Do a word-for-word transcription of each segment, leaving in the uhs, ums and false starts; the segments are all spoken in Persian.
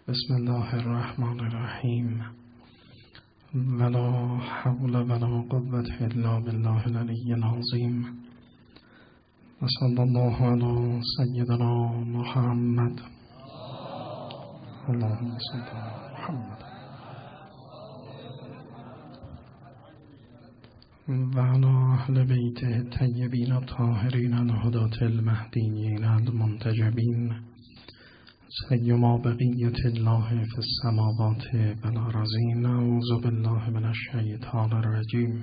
بسم الله الرحمن الرحیم. ولا حول ولا قوة الا بالله العلی العظیم. و صلی الله علی سیدنا محمد. اللهم صل علی محمد و علی اهل بیت الطیبین الطاهرین الهداة المهدیین المنتجبین سیما بقیت الله فی السماوات و الارضین. اعوذ بالله من الشیطان الرجیم.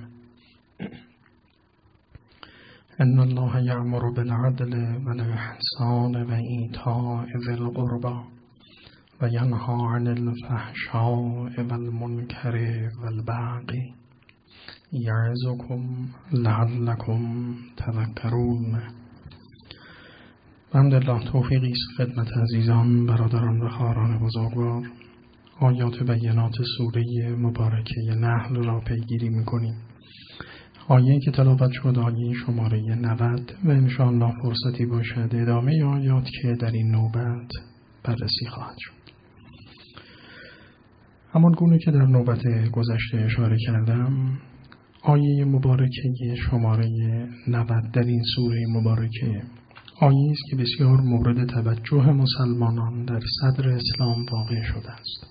ان الله یأمر بالعدل و الاحسان و ایتاء ذی القربی و ینهی عن الفحشاء و المنکر و البغی یعظکم لعلکم تذکرون. الحمدلله. توفیقی است خدمت عزیزان، برادران و خواهران بزرگوار. آیات بینات سوره مبارکه نحل را پیگیری می‌کنیم. آیه که تلاوت شد آیه شماره نود و انشاءالله فرصتی باشد ادامه آیات که در این نوبت بررسی خواهد شد. همان گونه که در نوبت گذشته اشاره کردم، آیه مبارکه شماره نود در این سوره مبارکه آیه است که بسیار مورد توجه مسلمانان در صدر اسلام واقع شده است،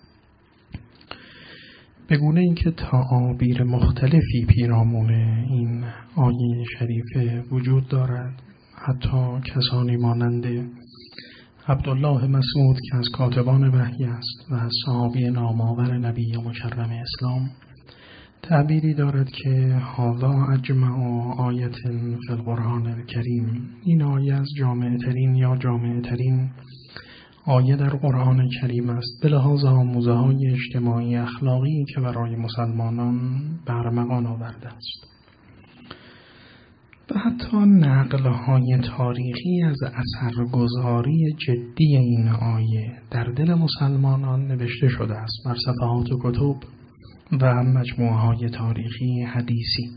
به گونه اینکه تعابیر مختلفی پیرامون این آیه شریفه وجود دارد. حتی کسانی مانند عبدالله مسعود که از کاتبان وحی است و از صحابی نامآور نبی مکرم اسلام تعبیری دارد که هذا اجمع آیت فی القرآن الکریم. این آیه از جامع ترین یا جامع ترین آیه در قرآن کریم است به لحاظ آموزه های اجتماعی اخلاقی که برای مسلمانان برمغان آورده است. و حتی نقل های تاریخی از اثرگذاری جدی این آیه در دل مسلمانان نوشته شده است بر صفحات کتب و مجموعه های تاریخی حدیثی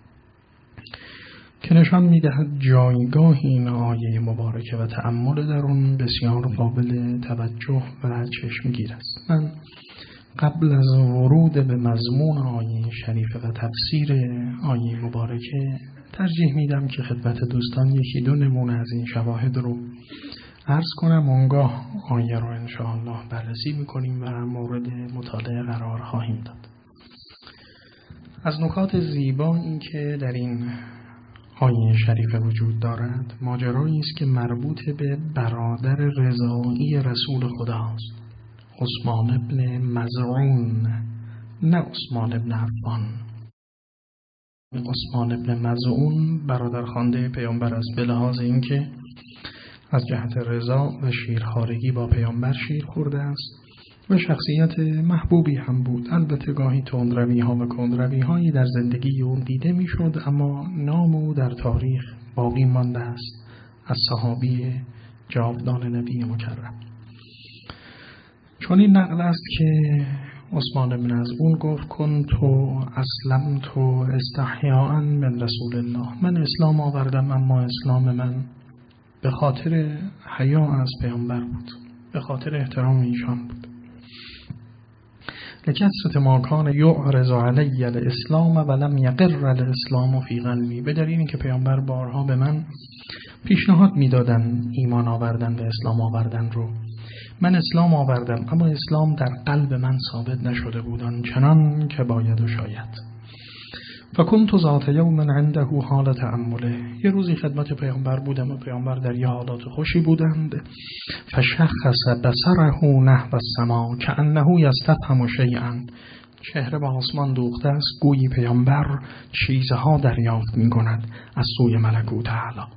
که نشان می‌دهد جایگاه این آیه مبارکه و تأمل در آن بسیار قابل توجه و چشمگیر است. من قبل از ورود به مضمون آیه شریفه و تفسیر آیه مبارکه ترجیح میدم که خدمت دوستان یکی دو نمونه از این شواهد رو عرض کنم، اونگاه آیه رو انشاءالله بررسی میکنیم و مورد مطالعه قرار خواهیم داد. از نکات زیبا این که در این آیه شریفه وجود دارد ماجرایی است که مربوط به برادر رضایی رسول خداست، عثمان ابن مظعون، نه عثمان ابن عفان. عثمان ابن مظعون برادر خوانده پیامبر است به لحاظ اینکه از جهت رضا و شیرخوارگی با پیامبر شیر خورده است و شخصیت محبوبی هم بود. البته گاهی تندروی ها و کندروی هایی در زندگی اون دیده می شد، اما نام او در تاریخ باقی مانده است از صحابی جاودان نبی مکرم. چون این نقل است که عثمان بن مظعون گفت کنتو اسلمت استحیاء من رسول الله. من اسلام آوردم اما اسلام من به خاطر حیا از پیامبر بود، به خاطر احترام ایشان بود. لکثرت ما کان یعرض علی الاسلام ولم یقر الاسلام فی قلبی. به دلیل اینکه پیامبر بارها به من پیشنهاد میدادن ایمان آوردن و اسلام آوردن رو، من اسلام آوردم اما اسلام در قلب من ثابت نشده بود آنچنان که باید و شاید. فکنت ذات یوم عنده حال تأمله. یه روزی خدمت پیامبر بودم و پیامبر در یه حالات خوشی بودند. فشخص بصره نحو السما کأنه یستفهم شیئا. چهره به آسمان دوخته است، گویی پیامبر چیزها دریافت می کند از سوی ملکوت اعلی.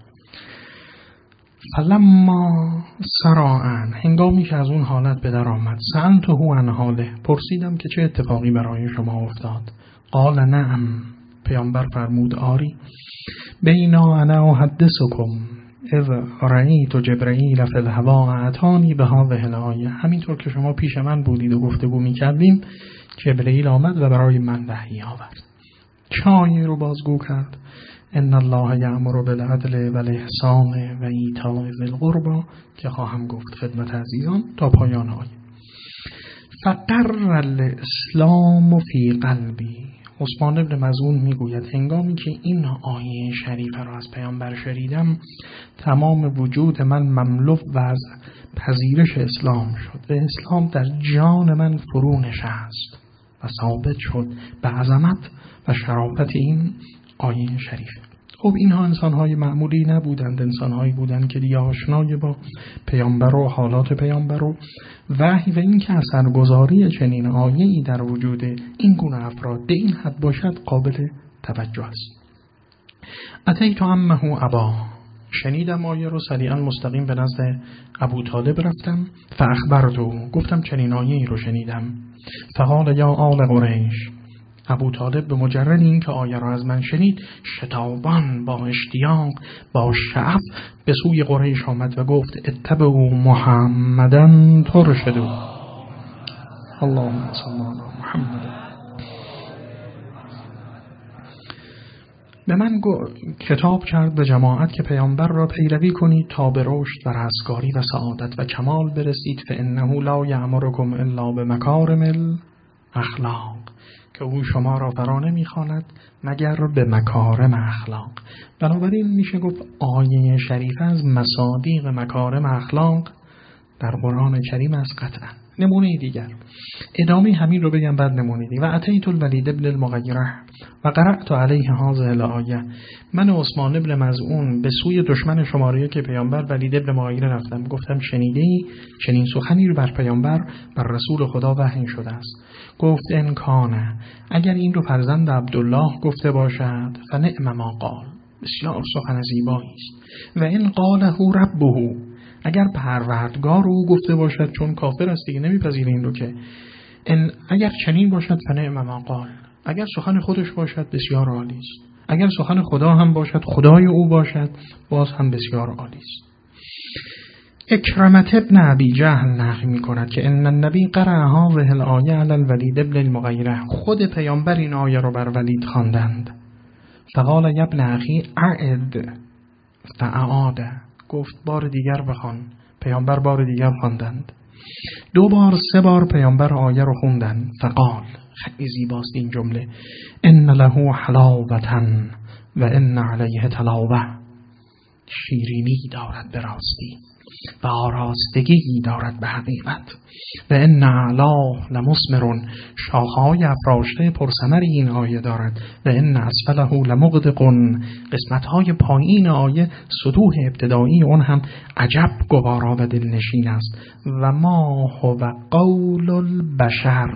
فلما سراعن، هنگامی که از اون حالت به در آمد، سألته عن حاله، پرسیدم که چه اتفاقی برای شما افتاد. قال نعم، پیامبر فرمود آری. بینا انا احدثکم اذ رأیت جبرائیل فی الهوا اتانی بهذه الآیه. همینطور که شما پیش من بودید و گفتگو می‌کردیم، جبرائیل آمد و برای من وحی آورد. چه آیه رو بازگو کرد؟ ان الله یأمر بالعدل و الاحسان و ایتاء ذی القربی، که خواهم گفت خدمت عزیزان تا پایان آیه. فقر الاسلام فی قلبی. عثمان بن مظعون میگوید هنگامی که این آیه شریفه را از پیامبر شنیدم تمام وجود من مملو و از پذیرش اسلام شد و اسلام در جان من فرو نشست و ثابت شد به عظمت و شرافت این آیه شریفه. خب اینها انسان‌های معمولی نبودند، انسان‌هایی بودند که دیگه آشنای با پیامبر و حالات پیامبر و وحی و این که اثرگذاری چنین آیه‌ای در وجود این گونه افراد به این حد باشد قابل توجه است. اتیت عمه ابا، شنیدم آیه رو، سریعا مستقیم به نزد ابو طالب رفتم. فاخبرتو، گفتم چنین آیه‌ای رو شنیدم. فقال یا آل قریش، ابو طالب به مجرد این که آیه را از من شنید شتابان با اشتیاق با شعف به سوی قریش آمد و گفت اتبعوا محمدن ترشدوا. اللهم صل علی محمد. به من خطاب کرد به جماعت که پیامبر را پیروی کنید تا به رشد و رستگاری و سعادت و کمال برسید. فانه لا یأمرکم الا بمکارم الاخلاق، که او شما را فرا نمی‌خواند مگر به مکارم اخلاق. بنابراین میشه گفت آیه شریفه از مصادیق مکارم اخلاق در قرآن کریم است قطعا. نمونه دیگر، ادامه همین رو بگم بعد نمونه دیگر. و اتیت الولید ابن المغیره و قرأت علیه هذه الآیه، من عثمان ابن مظعون به سوی دشمن شماره که پیامبر ولید ابن مغیره رفتم، گفتم شنیدی چنین سخنی رو بر پیامبر بر رسول خدا وحی شده است. گفت ان کان، اگر این رو فرزند عبدالله گفته باشد، فنعم ما قال، بسیار سخن زیبایی است. و ان قاله ربه، اگر پروردگار او گفته باشد، چون کافر است دیگه نمیپذیره این رو، که ان اگر چنین باشد فنعم ما قال، اگر سخن خودش باشد بسیار عالی است، اگر سخن خدا هم باشد، خدای او باشد، باز هم بسیار عالی است. اکرمت ابن ابی جهل نقل می کند که ان النبی قرأ هذه الآیه علی الولید ابن المغیره، خود پیامبر این آیه رو بر ولید خواندند. فقال یا ابن اخی اعد فاعاد، گفت بار دیگر بخوان. پیامبر بار دیگر خواندند. دو بار سه بار پیامبر آیه رو خوندند. فقال، خیلی زیباست این جمله، ان له حلاوة و ان علیه تلاوه، شیرینی دارد به راستی و آراستگی دارد به حقیقت. و ان اعلاه لمثمر، شاخه‌های افراشته پرثمر این آیه دارد. و ان اسفله لمغدق، قسمت‌های پایین آیه سطوح ابتدایی اون هم عجب گوارا و دلنشین است. و ما هو قول البشر،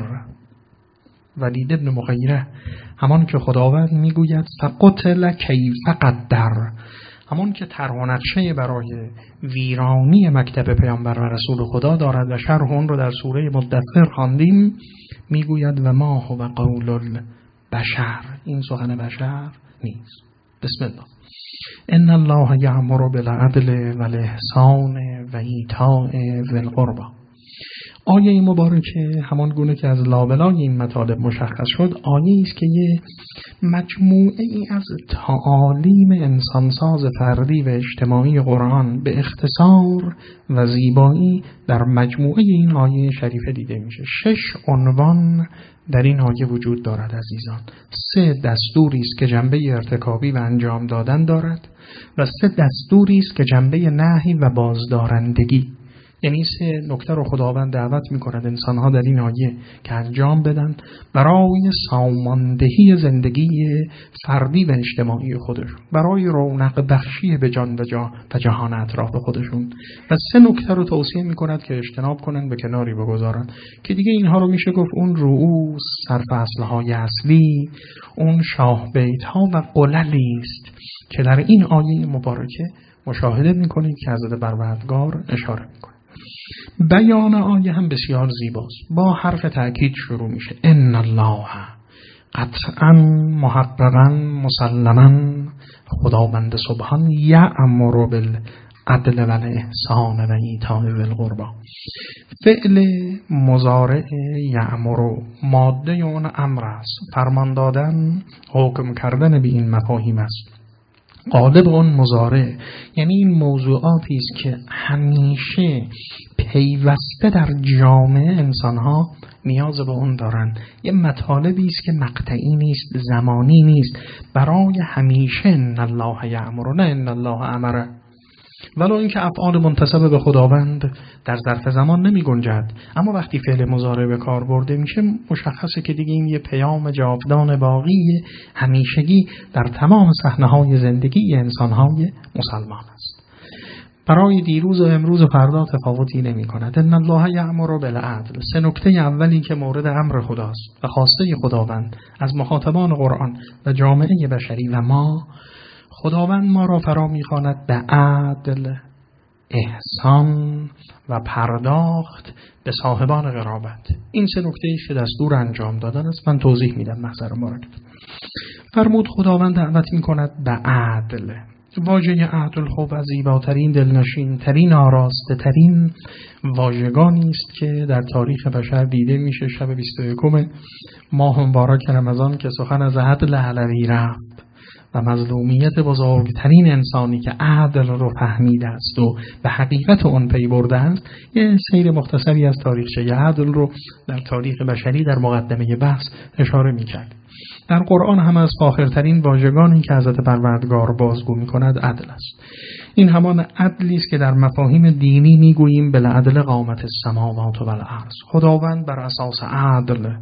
ولید ابن مغیره همان که خداوند میگوید فقتل کیف قدر، همون که طرح و نقشه برای ویرانی مکتب پیامبر و رسول خدا دارد و شرح اون رو در سوره مدثر خواندیم، میگوید و ما هو قول البشر، این سخن بشر نیست. بسم الله. ان الله یأمر بالعدل والاحسان و ایتاء ذی القربی. آیه مبارکه همان گونه که از لابلای این مطالب مشخص شد، آیه است که یه مجموعه ای از تعالیم انسانساز فردی و اجتماعی قرآن به اختصار و زیبایی در مجموعه این آیه شریفه دیده میشه. شش عنوان در این آیه وجود دارد عزیزان. سه دستوری است که جنبه ارتکابی و انجام دادن دارد و سه دستوری است که جنبه نهی و بازدارندگی. یعنی سه نکته رو خداوند دعوت می‌کند انسان‌ها در این آیه که انجام بدن برای ساماندهی زندگی فردی و اجتماعی خودشون، برای رونق بخشی به جان و جا و جهان اطراف خودشون، و سه نکته رو توصیه می‌کند که اجتناب کنن، به کناری بگذارن، که دیگه اینها رو میشه گفت اون رؤوس سرفصل‌های اصلی، اون شاه بیت‌ها و قللی است که در این آیه مبارکه مشاهده می‌کنید که حضرت پروردگار اشاره می‌کنه. بیان آیه هم بسیار زیباست. با حرف تأکید شروع میشه. ان الله، قطعا محققا مسلما خداوند سبحان، یأمر بالعدل والاحسان و ایتاء ذی القربی. فعل مضارع یأمر ماده اون امر است، فرمان دادن، حکم کردن به این مفاهیم است. غالب اون مضارع، یعنی این موضوعاتی است که همیشه پیوسته در جامعه انسانها نیاز به اون دارن. یه مطالبی است که مقطعی نیست، زمانی نیست، برای همیشه. ان الله یأمر، نه ان الله امر. ولو اینکه افعال منتسب به خداوند در ظرف زمان نمی گنجد، اما وقتی فعل مضارع به کار برده میشه مشخصه که دیگه این یه پیام جاودان باقی همیشگی در تمام صحنه‌های زندگی انسان‌های مسلمان است. برای دیروز و امروز و فردا تفاوتی نمی کند. ان الله یأمر بالعدل. سه نکته اولی که مورد امر خداست و خواسته خداوند از مخاطبان قرآن و جامعه بشری و ما، خداوند ما را فرا می‌خواند به عدل، احسان و پرداخت به صاحبان قرابت. این سه نکته‌ای که دستور انجام دادن است. من توضیح میدم محضر مبارک. فرمود خداوند دعوت می‌کند به عدل. واژه عدل خب از زیباترین، دلنشین ترین، آراسته ترین واژگانی است که در تاریخ بشر دیده میشه. شب بیست و یکم ماه مبارک رمضان که سخن از عدل علوی رفت و مظلومیت بزرگترین انسانی که عدل رو فهمیده است و به حقیقت اون پی برده است، یه سیر مختصری از تاریخچه عدل رو در تاریخ بشری در مقدمه بحث اشاره می‌کرد. در قرآن هم از فاخرترین واژگانی که حضرت پروردگار بازگو می‌کند عدل است. این همان عدلی است که در مفاهیم دینی می‌گوییم بالعدل قامت السماوات و الارض. خداوند بر اساس عدل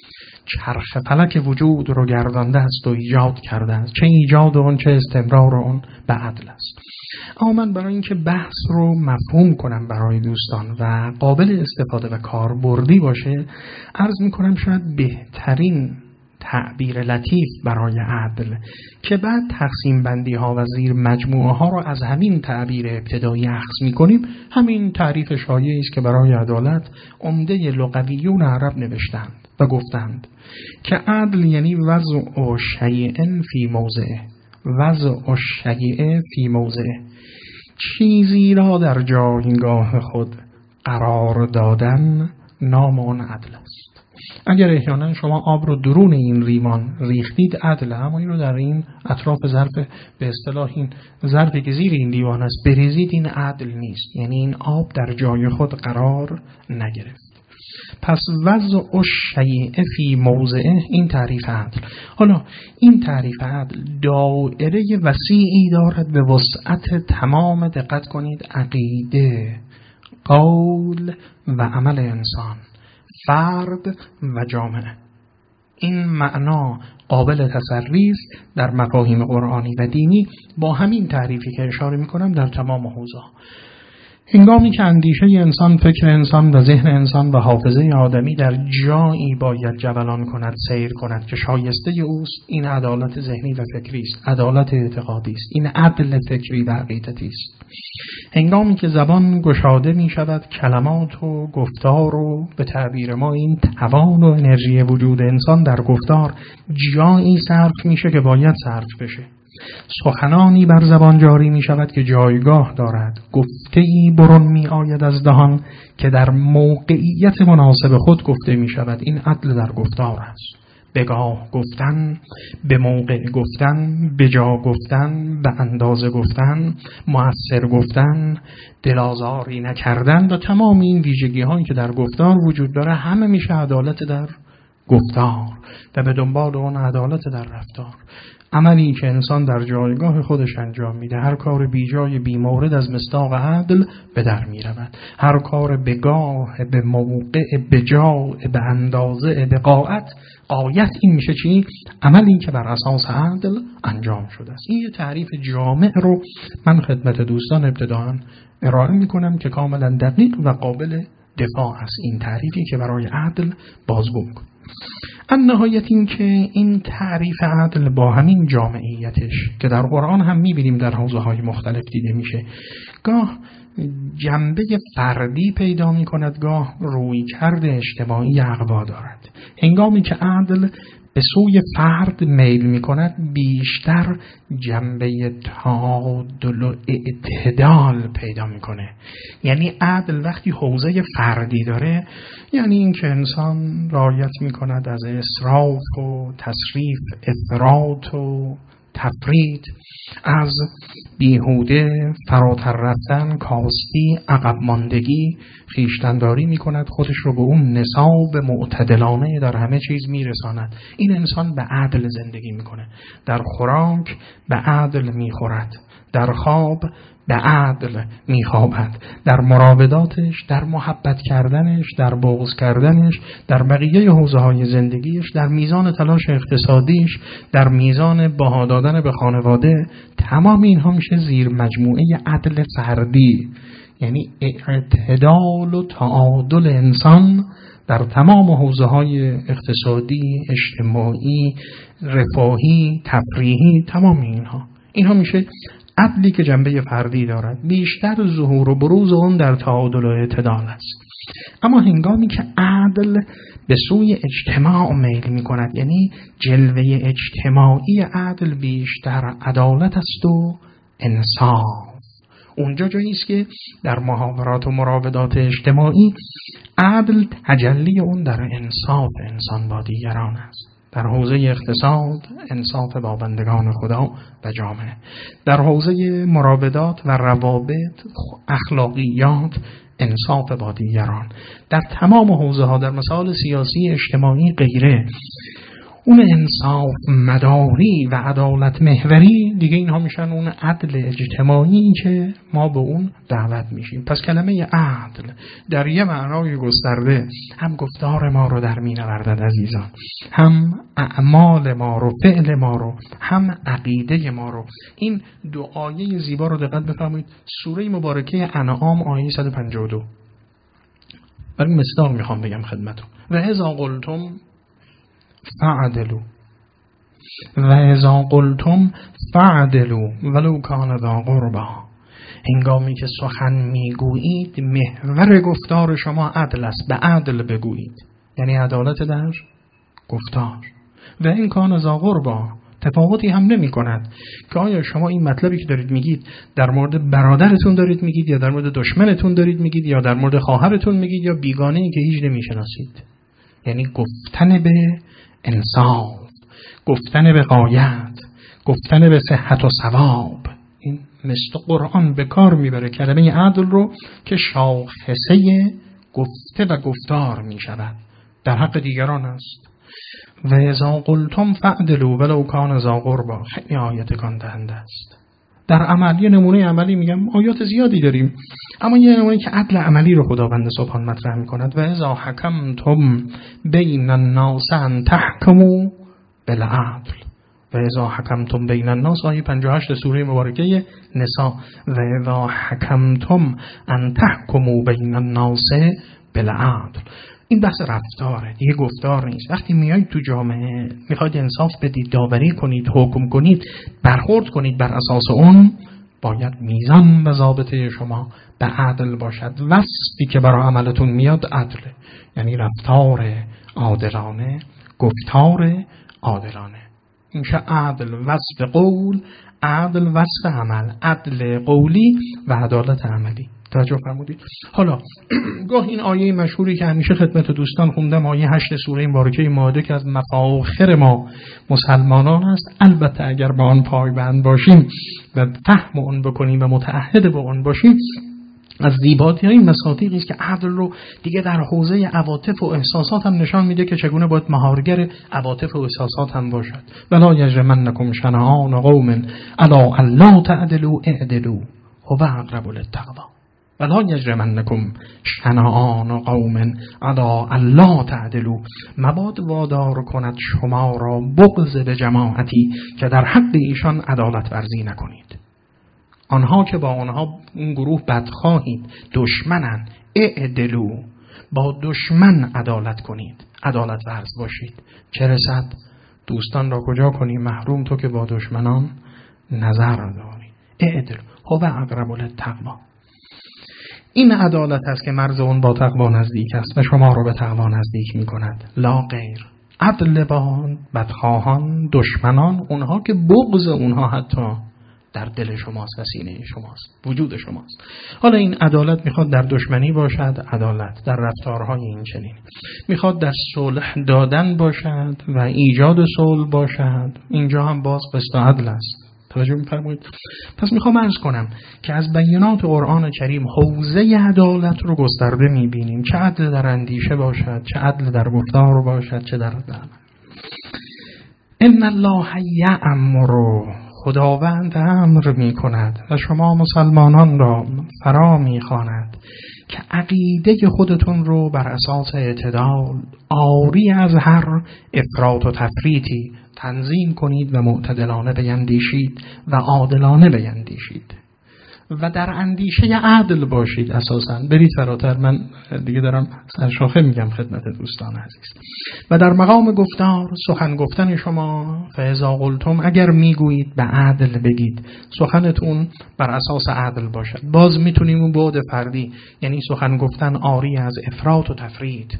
چرخ فلک وجود رو گردانده است و ایجاد کرده است. چه ایجاد اون چه استمرار اون به عدل است. اما من برای اینکه بحث رو مفهوم کنم برای دوستان و قابل استفاده و کاربردی باشه، عرض می‌کنم شاید بهترین تعبیر لطیف برای عدل که بعد تقسیم بندی ها و زیر مجموعه ها رو از همین تعبیر ابتدایی اخذ می کنیم، همین تعریف شایعی است که برای عدالت عمده لغویون عرب نوشتند و گفتند که عدل یعنی وضع شیء فی موضعه. وضع شیء فی موضعه، چیزی را در جایگاه خود قرار دادن، نام آن عدل است. اگر احیانا شما آب رو درون این لیوان ریختید عدله، اما این رو در این اطراف ظرف، به اصطلاح این ظرفی که زیر این لیوان است بریزید، این عدل نیست. یعنی این آب در جای خود قرار نگرفت. پس وضع الشیء فی موضعه، این تعریف عدل. حالا این تعریف عدل دایره وسیعی دارد به وسعت تمام، دقت کنید، عقیده، قول و عمل انسان، فرد و جامعه. این معنا قابل تسری است در مفاهیم قرآنی و دینی با همین تعریفی که اشاره می‌کنم در تمام حوزه. هنگامی که اندیشه انسان، فکر انسان و ذهن انسان و حافظه آدمی در جایی باید جولان کند، سیر کند که شایسته اوست، این عدالت ذهنی و فکری است، عدالت اعتقادی است، این عدل فکری و عقیدتی است. هنگامی که زبان گشاده می شود، کلمات و گفتار و به تعبیر ما این توان و انرژی وجود انسان در گفتار جایی صرف میشه که باید صرف بشه. سخنانی بر زبان جاری می شود که جایگاه دارد. گفته‌ای برون می آید از دهان که در موقعیت مناسب خود گفته می شود. این عدل در گفتار است. بگاه گفتن، به موقع گفتن، به جا گفتن، به اندازه گفتن، مؤثر گفتن، دلازاری نکردن و تمام این ویژگی هایی که در گفتار وجود داره، همه میشه عدالت در گفتار و به دنبال اون عدالت در رفتار. عملی که انسان در جایگاه خودش انجام میده، هر کار بی جای بی مورد از مصداق عدل به در میرود. هر کار به گاه، به موقع، به جا، به اندازه، به قاعت، قایت، این میشه چی؟ عملی که بر اساس عدل انجام شده است. این یه تعریف جامع رو من خدمت دوستان ابتداً ارائه میکنم که کاملا دقیق و قابل دفاع است. این تعریفی که برای عدل بازگو میکنه. ان نهایت این که این تعریف عدل با همین جامعیتش که در قرآن هم میبینیم در حوزه‌های مختلف دیده میشه، گاه جنبه فردی پیدا میکند، گاه رویکرد اجتماعی اقوا دارد. هنگامی که عدل به سوی فرد میل میکند، بیشتر جنبه تعادل و اعتدال پیدا میکنه. یعنی عدل وقتی حوزه فردی داره، یعنی این که انسان رعایت میکند از اسراف و تسریف، افراط و تفرید، از بیهوده فراتر رفتن، کاستی، عقب ماندگی خویشتن‌داری می‌کند، خودش رو به اون نصاب معتدلانه در همه چیز میرساند. این انسان به عدل زندگی میکنه، در خوراک به عدل میخورد، در خواب به عدل میخوابد، در مراوداتش، در محبت کردنش، در بغض کردنش، در بقیه حوزه‌های زندگیش، در میزان تلاش اقتصادیش، در میزان بها دادن به خانواده، تمام اینها میشه زیر مجموعه عدل فردی. یعنی اعتدال و تعادل انسان در تمام حوزه‌های اقتصادی، اجتماعی، رفاهی، تفریحی، تمام اینها اینها میشه عدلی که جنبه فردی دارد. بیشتر ظهور و بروز اون در تعادل و اعتدال است. اما هنگامی که عدل به سوی اجتماع میل می کند، یعنی جلوه اجتماعی عدل بیشتر عدالت است و انصاف، اونجا جایی است که در محاورات و مراودات اجتماعی عدل تجلی اون در انصاف انسان با دیگران است. در حوزه اقتصاد انصاف با بندگان خدا و جامعه، در حوزه مراودات و روابط اخلاقیات انصاف با دیگران، در تمام حوزه ها، در مسائل سیاسی، اجتماعی، غیره، اون انصاف مداری و عدالت محوری دیگه، اینها میشن اون عدل اجتماعی که ما به اون دعوت میشیم. پس کلمه عدل در یه معنای گسترده هم گفتار ما رو در مینوردد عزیزان، هم اعمال ما رو، فعل ما رو، هم عقیده ما رو. این دو آیه زیبا رو دقت بفرمایید. سوره مبارکه انعام آیه صد و پنجاه و دو. برای مصداق میخوام بگم خدمتتون. و اذا قلتم فعدلوا و اذا قلتم فعدلوا ولو کان ذا قربا. هنگامی که سخن میگویید محور گفتار شما عدل است، به عدل بگویید، یعنی عدالت در گفتار. و این کان ذا قربا، تفاوتی هم نمی کند که آیا شما این مطلبی که دارید میگید در مورد برادرتون دارید میگید، یا در مورد دشمنتون دارید میگید، یا در مورد خواهرتون میگید، یا بیگانه‌ای که هیچ نمیشناسید. یعنی گفتن به انصاف، گفتن به غایت، گفتن به صحت و ثواب. این مثل قرآن به کار میبره کلمه عدل رو که شاخصه گفته و گفتار میشود، در حق دیگران است. و اذا قلتم فعدلوا ولو کان ذا قربا، خیلی آیت کان دهنده است. در عمل یه نمونه عملی میگم، آیات زیادی داریم، اما یه نمونه که عدل عملی رو خداوند سبحان مطرح میکند. و اذا حکمتم بین الناس ان تحکموا بالعدل. و اذا حکمتم بین الناس آیه پنجاه و هشت سوره مبارکه نساء. و اذا حکمتم ان تحکموا بین الناس بالعدل. این بحث رفتاره، دیگه گفتار نیست. وقتی میایید تو جامعه میخواید انصاف بدید، داوری کنید، حکم کنید، برخورد کنید، بر اساس اون باید میزان و ضابطه شما به عدل باشد. وصفی که برای عملتون میاد عدله، یعنی رفتار عادلانه، گفتار عادلانه. این که عدل وصف قول، عدل وصف عمل، عدل قولی و عدالت عملی. توجه فرمودید؟ حالا گاه این آیه مشهوری که همیشه خدمت دوستان خوندم، آیه هشت سوره مبارکه مائده که از مفاخر ما مسلمانان است، البته اگر با آن پایبند باشیم و فهم آن بکنیم و متعهد با آن باشیم، از زیبایی این مصادیقی است که عدل رو دیگه در حوزه عواطف و احساسات هم نشان میده که چگونه باید مهارگر عواطف و احساسات هم باشد. ولا یجرمنکم شنآن قوم علی الا تعدلوا اعدلوا هو اقرب للتقوی. ولا یجرمنکم شنآن قوم علی الا تعدلوا. مباد وادار کند شما را بغض به جماعتی که در حق ایشان عدالت ورزی نکنید. آنها که با آنها اون گروه بدخواهید، دشمنن، اعدلو، با دشمن عدالت کنید، عدالت ورز باشید. چه رسد دوستان را کجا کنی محروم تو که با دشمنان نظر داری. اعدلو هو اقرب للتقوی. این عدالت است که مرز اون با تقوا نزدیک است و شما رو به تقوا نزدیک می کند، لا غیر. عدل با بدخواهان، دشمنان، اونها که بغض اونها حتی در دل شماست و سینه شماست، وجود شماست. حالا این عدالت میخواد در دشمنی باشد، عدالت در رفتارهای این چنین، میخواد در صلح دادن باشد و ایجاد صلح باشد، اینجا هم باز قسط عدل است. توجه می‌فرمایید؟ پس میخوام عرض کنم که از بیانات قرآن کریم حوزه عدالت رو گسترده میبینیم، چه عدل در اندیشه باشد، چه عدل در گفتار باشد، چه در عمل. ان الله یأمر، خداوند امر میکند و شما مسلمانان را فرا میخواند که عقیده خودتون رو بر اساس اعتدال، آری از هر افراط و تفریطی تنظیم کنید و معتدلانه بیندیشید و عادلانه بیندیشید و در اندیشه عدل باشید. اساساً برید فراتر، من دیگه دارم سرشاخه میگم خدمت دوستان عزیز. و در مقام گفتار، سخن گفتن شما فاذا قلتم، اگر میگویید به عدل بگید، سخنتون بر اساس عدل باشد. باز میتونیم اون بعد فردی، یعنی سخن گفتن آری از افراط و تفرید،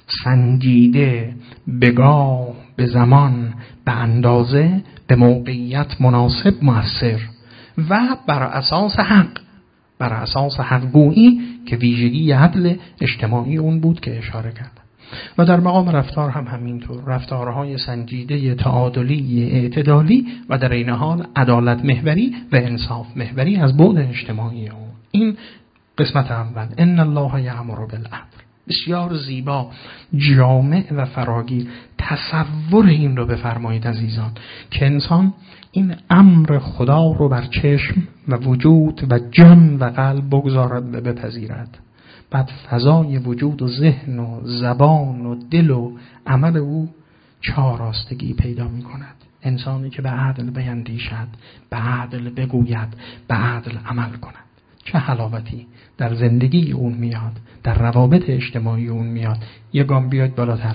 سنجیده، بگاه، به زمان، به اندازه، به موقعیت مناسب، مؤثر و بر اساس حق، بر اساس حق گویی که ویژگی عدل اجتماعی اون بود که اشاره کرد. و در مقام رفتار هم همینطور، رفتارهای سنجیده، تعادلی، اعتدالی و در این حال عدالت محوری و انصاف محوری از بعد اجتماعی اون. این قسمت اول، ان الله یأمر بالعدل. بسیار زیبا، جامع و فراگیر. تصور این رو بفرمایید عزیزان که انسان این امر خدا رو بر چشم و وجود و جان و قلب بگذارد و بپذیرد. بعد فضای وجود و ذهن و زبان و دل و عمل او چهارراستگی پیدا می کند. انسانی که به عدل بیندیشد، به عدل بگوید، به عدل عمل کند، چه حلاوتی در زندگی اون میاد، در روابط اجتماعی اون میاد. یه گام بیاید بالاتر،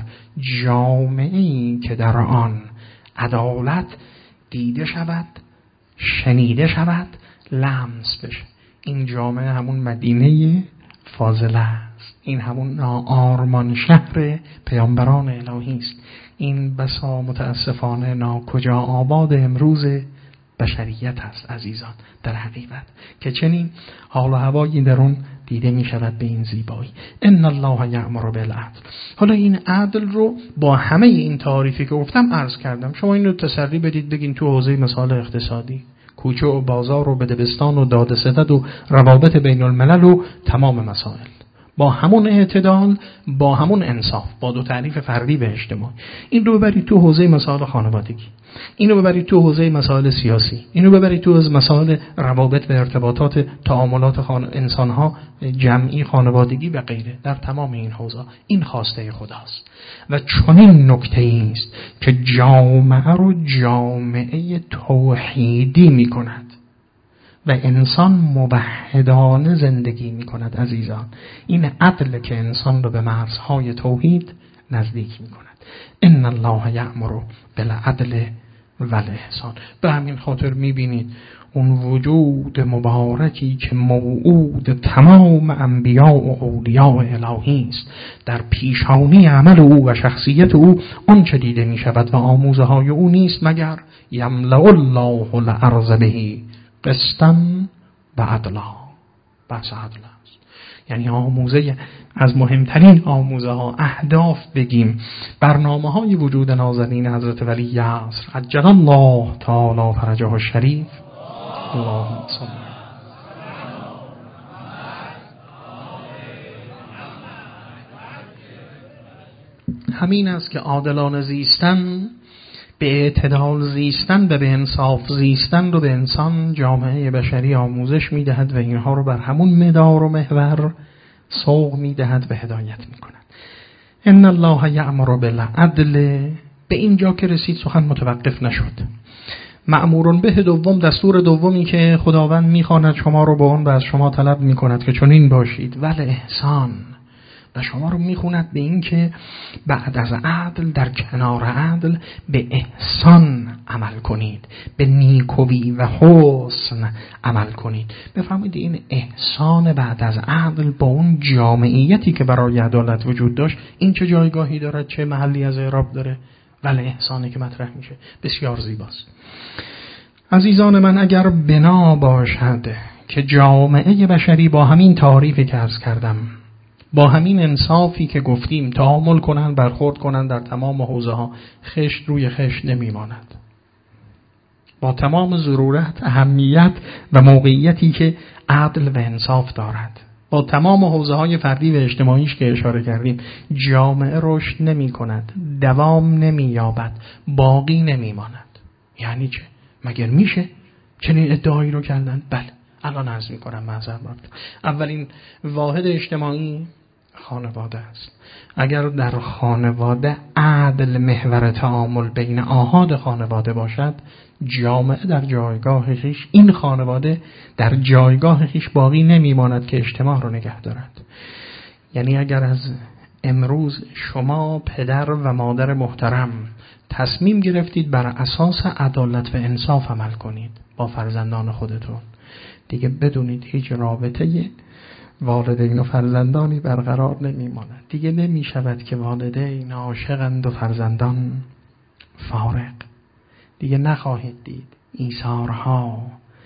جامعه‌ای که در آن عدالت دیده شود، شنیده شود، لمس بشه. این جامعه همون مدینه فاضله است، این همون آرمان شهر پیامبران الهی است. این بسا متاسفانه ناکجا آباد امروز بشریت است عزیزان، در حقیقت که چنین حال و هوایی در اون دیده می شود به این زیبایی. ان الله یأمر بالعدل. حالا این عدل رو با همه این تعریفی که گفتم عرض کردم، شما این رو تسری بدید بگین تو حوزه مسائل اقتصادی، کوچه و بازار و بدبستان و دادستد و روابط بین الملل و تمام مسائل، با همون اعتدال، با همون انصاف، با دو تعریف فردی به اجتماع. این رو ببرید تو حوزه مسائل خانوادگی، این رو ببرید تو حوزه مسائل سیاسی، این رو ببرید تو حوزه مسائل روابط و ارتباطات تعاملات خان... انسانها جمعی، خانوادگی و غیره. در تمام این حوزه این خواسته خداست و چنین نکته است که جامعه رو جامعه توحیدی می کند و انسان موحدانه زندگی می کند عزیزان. این عدل که انسان رو به مرزهای توحید نزدیک می کند. ان الله یأمر بالعدل و الاحسان. به همین خاطر می بینید اون وجود مبارکی که موعود تمام انبیاء و اولیاء الهی است، در پیشانی عمل او و شخصیت او آنچه دیده می شود و آموزه های او نیست مگر یملأ الله الارض به قسطا و عدلا. بحث عدل است، یعنی آموزه از مهمترین آموزه ها، اهداف بگیم، برنامه های وجود نازنین حضرت ولی عصر عجل الله تعالی فرجه الشریف. اللهم صل. همین است که عادلانه زیستن، به اعتدال زیستن و به انصاف زیستن رو به انسان، جامعه بشری آموزش میدهد و اینها رو بر همون مدار و محور سوق میدهد و هدایت میکند. ان الله یأمر بالعدل. به اینجا که رسید سخن متوقف نشد. مأمورون به دوم، دستور دومی که خداوند میخواند شما رو با اون و از شما طلب میکند که چنین باشید، ولی احسان، و شما رو میخوند به این که بعد از عدل، در کنار عدل، به احسان عمل کنید، به نیکویی و حسن عمل کنید. بفهمید این احسان بعد از عدل با اون جامعیتی که برای عدالت وجود داشت، این چه جایگاهی دارد، چه محلی از اعراب داره. ولی احسانی که مطرح میشه بسیار زیباست. عزیزان من، اگر بنا باشد که جامعه بشری با همین تعریفی که عرض کردم، با همین انصافی که گفتیم تعامل کنن، برخورد کنن در تمام حوزه ها، خشت روی خشت نمیماند. با تمام ضرورت، اهمیت و موقعیتی که عدل و انصاف دارد، با تمام حوزه های فردی و اجتماعیش که اشاره کردیم، جامعه رشد نمی کند، دوام نمی یابد، باقی نمی ماند. یعنی چه؟ مگر میشه چنین ادعایی رو کردن؟ بله، الان عرض می کنم. معذرت میخوام. اولین واحد اجتماعی خانواده است. اگر در خانواده عدل محور تعامل بین آحاد خانواده باشد، جامعه در جایگاه خیش، این خانواده در جایگاه خیش باقی نمیماند که اجتماع رو نگه دارد. یعنی اگر از امروز شما پدر و مادر محترم تصمیم گرفتید بر اساس عدالت و انصاف عمل کنید با فرزندان خودتون، دیگه بدونید هیچ رابطه والدین و فرزندانی برقرار نمیماند. دیگه نمیشود که والدین عاشقند و فرزندان فارق. دیگه نخواهید دید ایثارها،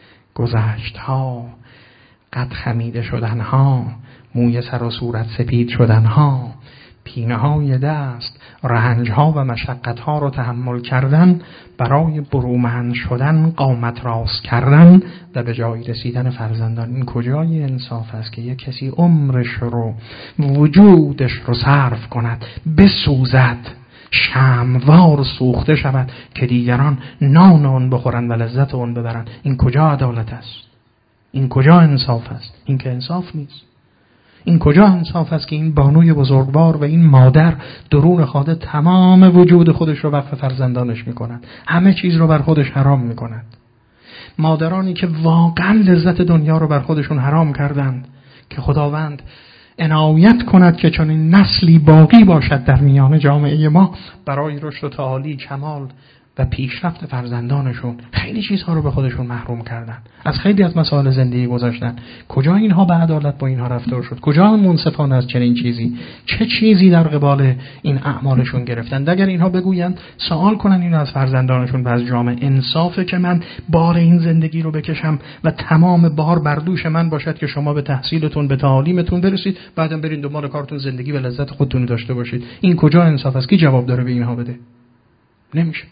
گذشتها، قد خمیده شدنها، موی سر و صورت سپید شدنها، پینه های دست، رنجها و مشقتها رو تحمل کردن برای برومند شدن، قامت راست کردن و به جای رسیدن فرزندان. این کجای انصاف است که یک کسی عمرش رو، وجودش رو صرف کند، بسوزد، شمعوار سوخته شود که دیگران نان اون بخورن و لذت اون ببرن؟ این کجا عدالت است؟ این کجا انصاف است؟ این که انصاف نیست. این کجا انصاف است که این بانوی بزرگوار و این مادر درون خواده تمام وجود خودش رو وقف فرزندانش میکنند، همه چیز رو بر خودش حرام میکنند. مادرانی که واقعا لذت دنیا رو بر خودشون حرام کردند که خداوند عنایت کند که چنین نسلی باقی باشد در میان جامعه ما برای رشد و تعالی، کمال و پیشرفت فرزندانشون. خیلی چیزها رو به خودشون محروم کردن، از خیلی از مسائل زندگی گذاشتن. کجا اینها به عدالت با اینها رفتار شد؟ کجا منصفانه از چنین چیزی؟ چه چیزی در قبال این اعمالشون گرفتن؟ اگر اینها بگویند، سوال کنن اینو از فرزندانشون و از جامعه، انصافه که من بار این زندگی رو بکشم و تمام بار بر دوش من باشد که شما به تحصیلتون، به تعالیمتون برسید، بعدم برین دنبال کارتون، زندگی و لذت خودتون داشته باشید؟ این کجا انصاف است؟ کی جواب داره به اینها بده؟ نمیشه.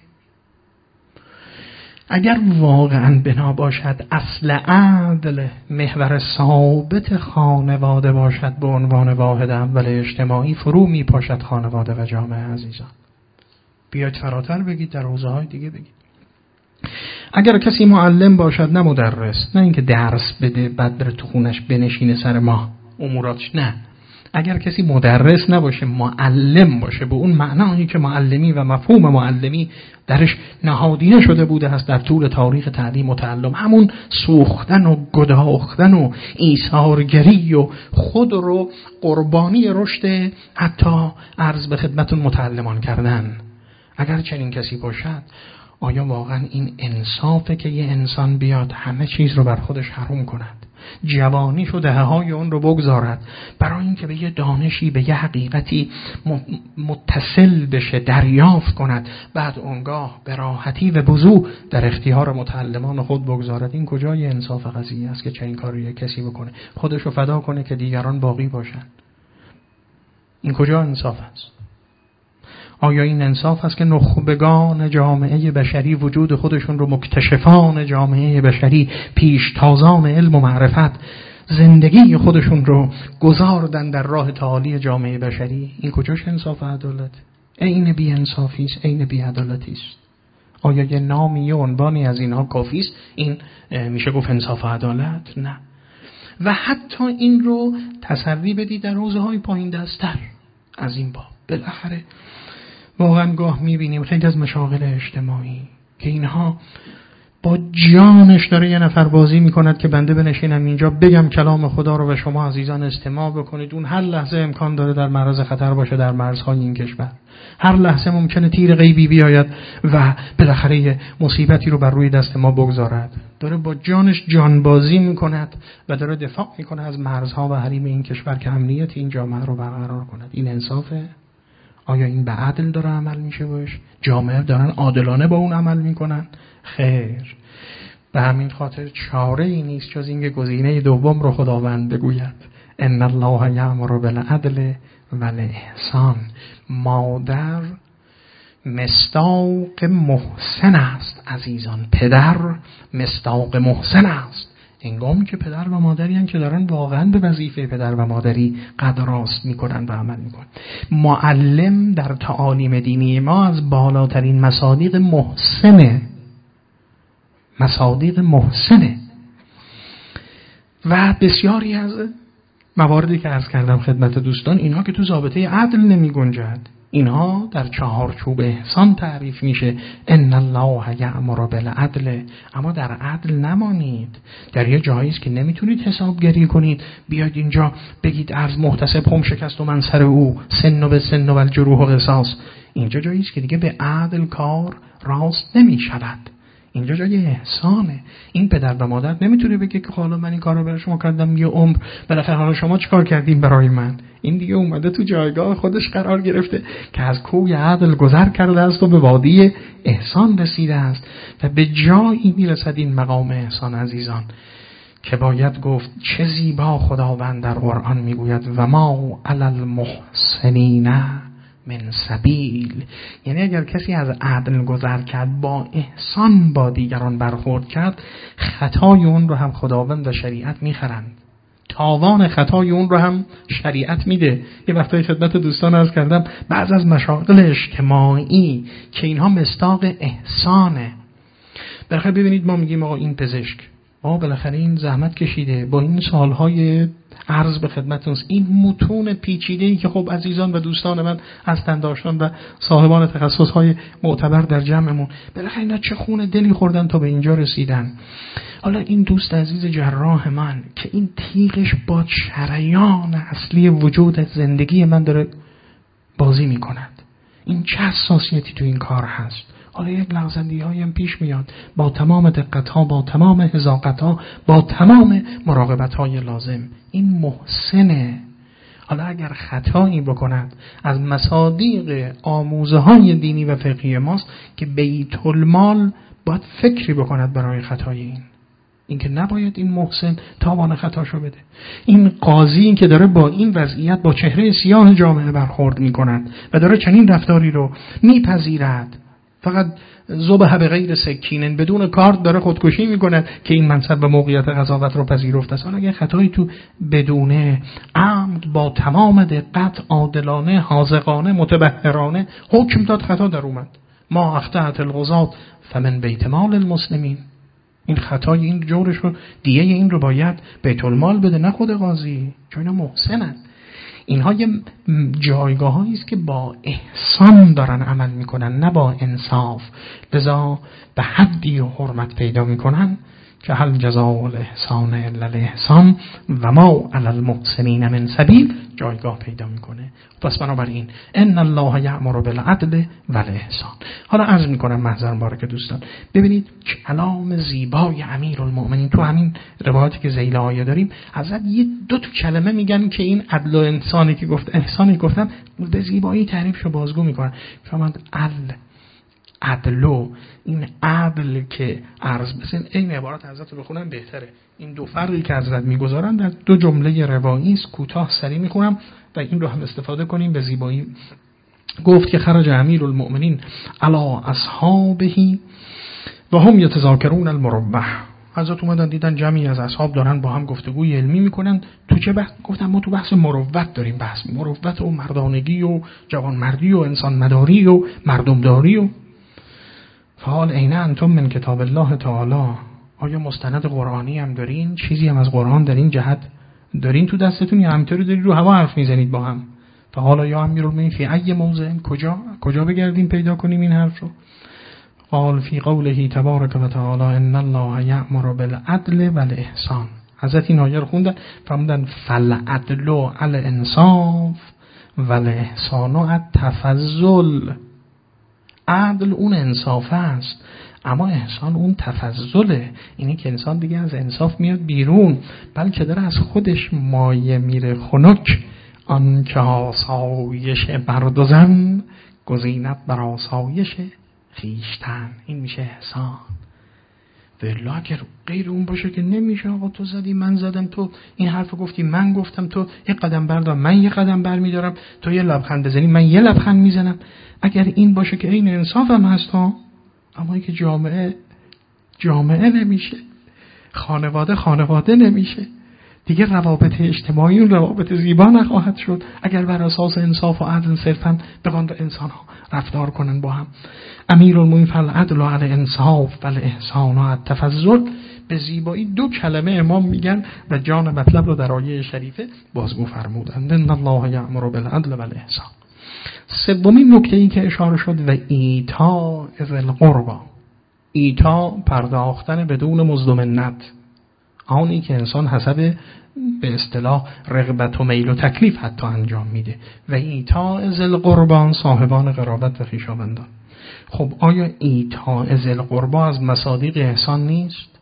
اگر واقعا بنا باشد اصل عدل محور ثابت خانواده باشد به عنوان واحد اول اجتماعی، فرو می پاشد خانواده و جامعه. عزیزان، بیاید فراتر بگید، در حوزه های دیگه بگید. اگر کسی معلم باشد، نه مدرس، نه اینکه درس بده بعد بره تو خونش بنشینه سر ما اموراتش، نه. اگر کسی مدرس نباشه، معلم باشه، به اون معنایی که معلمی و مفهوم معلمی درش نهادینه شده بوده هست در طول تاریخ تعلیم و تعلم، همون سوختن و گداختن و ایثارگری و خود رو قربانی رشد حتی عرض به خدمتون متعلمان کردن، اگر چنین کسی باشد، آیا واقعا این انصافه که یه انسان بیاد همه چیز رو بر خودش حرام کند، جوانیش و دهه‌های اون رو بگذارد برای اینکه به یه دانشی، به یه حقیقتی متصل بشه، دریافت کند، بعد اونگاه به راحتی و بزو در اختیار متعلمان خود بگذارد؟ این کجای انصاف قضیه است که چنین کاری یک کسی بکنه، خودش رو فدا کنه که دیگران باقی باشن؟ این کجا انصاف است؟ آیا این انصاف است که نخبگان جامعه بشری وجود خودشون رو، مکتشفان جامعه بشری، پیشتازان علم و معرفت، زندگی خودشون رو گذاردن در راه تعالی جامعه بشری؟ این کجاش انصاف و عدالت؟ عین بی انصافی است، عین بی عدالتی است. آیا یه نامی، یه عنوانی از اینها کافی است این میشه گفت انصاف و عدالت؟ نه. و حتی این رو تصوی بدید در حوزه‌های پایین دست‌تر از این باب. بالاخره واقعا گاه میبینیم خیلی از مشاغل اجتماعی که اینها با جانش داره یه نفر بازی میکند که بنده بنشینم اینجا بگم کلام خدا رو و شما عزیزان استماع بکنید. اون هر لحظه امکان داره در معرض خطر باشه در مرزهای این کشور. هر لحظه ممکنه تیر غیبی بیاید و بالاخره مصیبتی رو بر روی دست ما بگذارد. داره با جانش جانبازی میکند و داره دفاع میکنه از مرزها و حریم این کشور که امنیت این جامعه رو برقرار کند. این انصافه؟ آیا این به عدل داره عمل میشه باش؟ جامعه دارن عادلانه با اون عمل میکنن؟ خیر. به همین خاطر چاره ای نیست جز اینکه گزینه دوم رو خداوند بگوید ان الله یأمر بالعدل والاحسان. مادر مصداق محسن است عزیزان، پدر مصداق محسن است. هنگامی که پدر و مادری هستند که دارن واقعا به وظیفه پدر و مادری قد راست میکنن و عمل میکنن. معلم در تعالیم دینی ما از بالاترین مصادیق محسنه، مصادیق محسنه. و بسیاری از مواردی که عرض کردم خدمت دوستان، اینها که تو ضابطه عدل نمی گنجد، اینها در چهارچوب احسان تعریف میشه. ان الله یأمر بالعدل. اما در عدل نمانید. در یه جایی است که نمیتونید حسابگری کنید بیاید اینجا بگید از محتسب هم شکست و من سر او، سن و به سن و الجروح و قصاص. اینجا جایی است که دیگه به عدل کار راست نمیشود. اینجا جای احسانه. این پدر و مادر نمیتونه بگه که حالا من این کارو برای شما کردم یه عمر، بالاخره حالا شما چیکار کردین برای من؟ این دیگه اومده تو جایگاه خودش قرار گرفته که از کوی عدل گذر کرده است و به وادی احسان رسیده است و به جایی میرسد این مقام احسان عزیزان که باید گفت چه زیبا خداوند در قرآن میگوید و ما علی المحسنین من سبیل. یعنی اگر کسی از عدل گذر کرد، با احسان با دیگران برخورد کرد، خطای اون رو هم خداوند و شریعت میخرند، تاوان خطای اون رو هم شریعت میده. یه وقتایی خدمت دوستان عرض کردم بعض از مشاغل اجتماعی که اینها مصداق احسانه. بالاخره ببینید ما میگیم آقا این پزشک، آقا بالاخره این زحمت کشیده با این سالهای عرض به خدمتتون این متون پیچیده‌ای که خب عزیزان و دوستان من هستند داشتن و صاحبان تخصص‌های معتبر در جمعمون، بالاخره اینا چه خون دلی خوردن تا به اینجا رسیدن. حالا این دوست عزیز جراح من که این تیغش با شریان اصلی وجود زندگی من داره بازی می‌کند، این چه حساسیتی تو این کار هست. حالا یک لغزندگی هایی هم پیش میاد، با تمام دقت ها، با تمام حذاقت ها، با تمام مراقبت های لازم. این محسنه. حالا اگر خطایی بکند از مصادیق آموزه های دینی و فقهی ماست که بیت المال باید فکری بکند برای خطای این. این که نباید این محسن تاوان خطاشو بده. این قاضی این که داره با این وضعیت با چهره سیاه جامعه برخورد میکند و داره چنین رفتاری رو میپذیرد، فقط ذبح به غیر سکینن، بدون کارت داره خودکشی میکنه که این منصب و موقعیت قضاوت رو پذیرفته است. اگه خطایی تو بدونه عمد با تمام دقت عادلانه حاذقانه متبحرانه حکم داد، خطا در اومد، ما اخطأت القضاة فمن بیت مال المسلمین، این خطای این جورش رو دیگه این رو باید بیت المال بده نه خود قاضی، چون اینا محسنن. اینها یه جایگاه هایی است که با احسان دارن عمل میکنن نه با انصاف، لذا به حدی حرمت پیدا میکنن که هل جزاء الاحسان الا الاحسان و ما علی المحسنین من سبیل جایگاه پیدا میکنه. پس بنابراین ان الله یأمر بالعدل والاحسان. حالا عرض میکنم محضر مبارک دوستان، ببینید کلام زیبای امیرالمؤمنین تو همین روایتی که ذیل آیه داریم، حضرت یه دو تا کلمه میگن که این عدل و انسانی که گفت احسانی گفتم به زیبایی تعریفشو بازگو میکنن. فرمود عدل عدلو، این عدل که عرض بسین این عبارت حضرت رو بخونم بهتره. این دو فرقی که حضرت میگذارن در دو جمله روایی است، کوتاه سری میخونم و این رو هم استفاده کنیم به زیبایی. گفت که خرج امیرالمؤمنین علی اصحابه و هم یتذاکرون المربح. حضرت اومدن دیدن جمعی از اصحاب دارن با هم گفتگوی علمی میکنن. تو چه بحث؟ گفتن ما تو بحث مروت داریم بحث، مروت و مردانگی و جوانمردی و انسان مداری و مردمداری و فحال عین انتم من کتاب الله تعالی. آیا مستند قرآنی هم دارین؟ چیزی هم از قرآن در این جهت دارین تو دستتون یا همینطوری دارید رو هوا حرف میزنید با هم؟ فحال یا امیرالمؤمنین فی ای موضع، کجا کجا بگردیم پیدا کنیم این حرف رو؟ قال فی قوله تبارک و تعالی ان الله یأمر بالعدل والاحسان. حضرت این آیه رو خوندن فرمودن فالعدل علی الانصاف والاحسان التفضل. عدل اون انصاف است اما احسان اون تفضله، اینی که انسان دیگه از انصاف میاد بیرون بلکه داره از خودش مایه میره خنک. آن که آسایش مرد و زن گزیند بر آسایش خویشتن. این میشه احسان. ولی اگر غیر اون باشه که نمیشه. آقا تو زدی من زدم، تو این حرف گفتی من گفتم، تو یه قدم بردار من یه قدم برمیدارم، تو یه لبخند بزنی من یه لبخند میزنم. اگر این باشه که این انصاف هم هست ها، اما این که جامعه جامعه نمیشه، خانواده خانواده نمیشه دیگه، روابط اجتماعی و روابط زیبا نخواهد شد اگر بر اساس انصاف و عدل صرفا بخوان انسان ها رفتار کنن با هم. امیرالمومنین فالعدل علی انصاف بل احسان و التفضل. به زیبایی دو کلمه امام میگن و جان مطلب رو در آیه شریفه بازگو فرمودند. ان الله یأمر بالعدل و الاحسان. سومین نکته‌ای که اشاره شد و ایتاء ذی القربی. ایتاء پرداختن بدون مزد و منت، آنی که انسان حسب به اصطلاح رغبت و میل و تکلیف حتی انجام میده. و ایتاء ذی القربی صاحبان قرابت و خویشاوندان. خب آیا ایتاء ذی القربی از مصادیق احسان نیست؟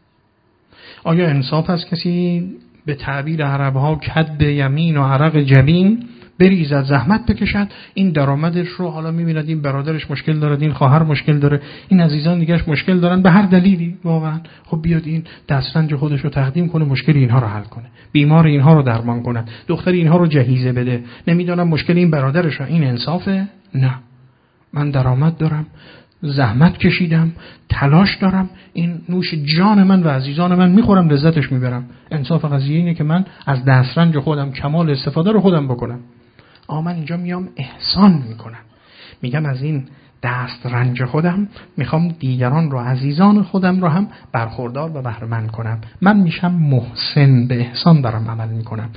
آیا انصاف است کسی به تعبیر عرب‌ها کد یمین و عرق جبین بریزد زحمت بکشد، این درآمدش رو حالا می‌بیند این برادرش مشکل داره، این خواهر مشکل داره، این عزیزان دیگه‌اش مشکل دارن به هر دلیلی، واقعا خب بیاد این دسترنج خودش رو تقدیم کنه، مشکل اینها رو حل کنه، بیمار اینها رو درمان کنه، دختر اینها رو جهیزه بده، نمیدونم مشکل این برادرش. این انصافه؟ نه. من درآمد دارم، زحمت کشیدم، تلاش دارم، این نوش جان من و عزیزان من میخورم، لذتش میبرم. انصاف قضیه اینه که من از دسترنج خودم کمال استفاده رو خودم بکنم. آ من اینجا میام احسان میکنم، میگم از این دسترنج خودم میخوام دیگران رو، عزیزان خودم رو هم برخوردار و بهره‌مند کنم. من میشم محسن، به احسان دارم عمل میکنم.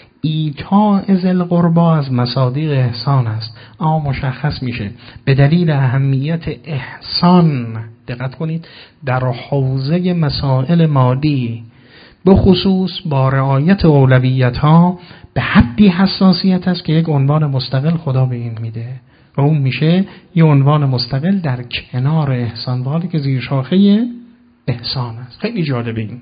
ایتاء ذی القربی از مصادیق احسان است. اما مشخص میشه به دلیل اهمیت احسان، دقت کنید، در حوزه مسائل مادی به خصوص با رعایت اولویت ها به حدی حساسیت است که یک عنوان مستقل خدا به این میده و اون میشه یه عنوان مستقل در کنار احسان، حالی که زیر شاخه احسان است. خیلی جالبه این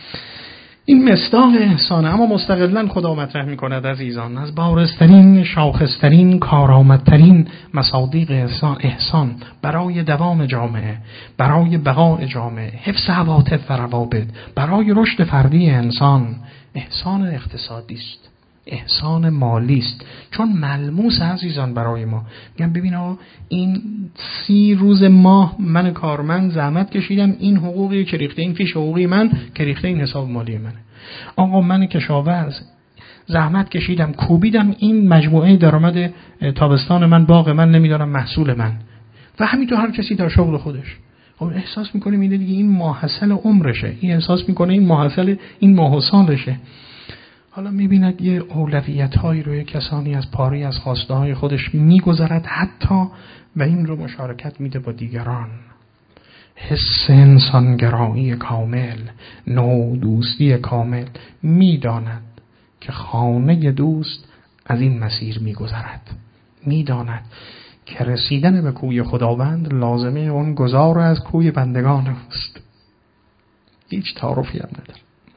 این مصداق احسانه، اما مستقلاً خدا مطرح می‌کند عزیزان. از بارزترین، شاخصترین، کارآمدترین مصادیق احسان احسان برای دوام جامعه، برای بقاء جامعه، حفظ عواطف و روابط، برای رشد فردی انسان، احسان اقتصادی است، احسان مالی است، چون ملموس عزیزان برای ما. میگم ببین آقا این سی روز ماه من کارمند زحمت کشیدم، این حقوقی که ریخته، این فیش حقوقی من که ریخته، این حساب مالی منه. آقا من کشاورز زحمت کشیدم کوبیدم، این مجموعه درآمد تابستان من، باغ من، نمیدارم محصول من. و همینطور هر کسی در شغل خودش. خب احساس میکنه میده دیگه این ماحصل عمرشه، این احساس میکنه این ماحصل این ماه و سالشه. حالا میبیند یه اولویت هایی روی کسانی از پاری از خواسته های خودش میگذرد حتی و این رو مشارکت میده با دیگران. حس انسانگرایی کامل، نوع دوستی کامل، میداند که خانه دوست از این مسیر میگذرد، میداند که رسیدن به کوی خداوند لازمه اون گذار از کوی بندگان است. هیچ تعارفی هم نداره.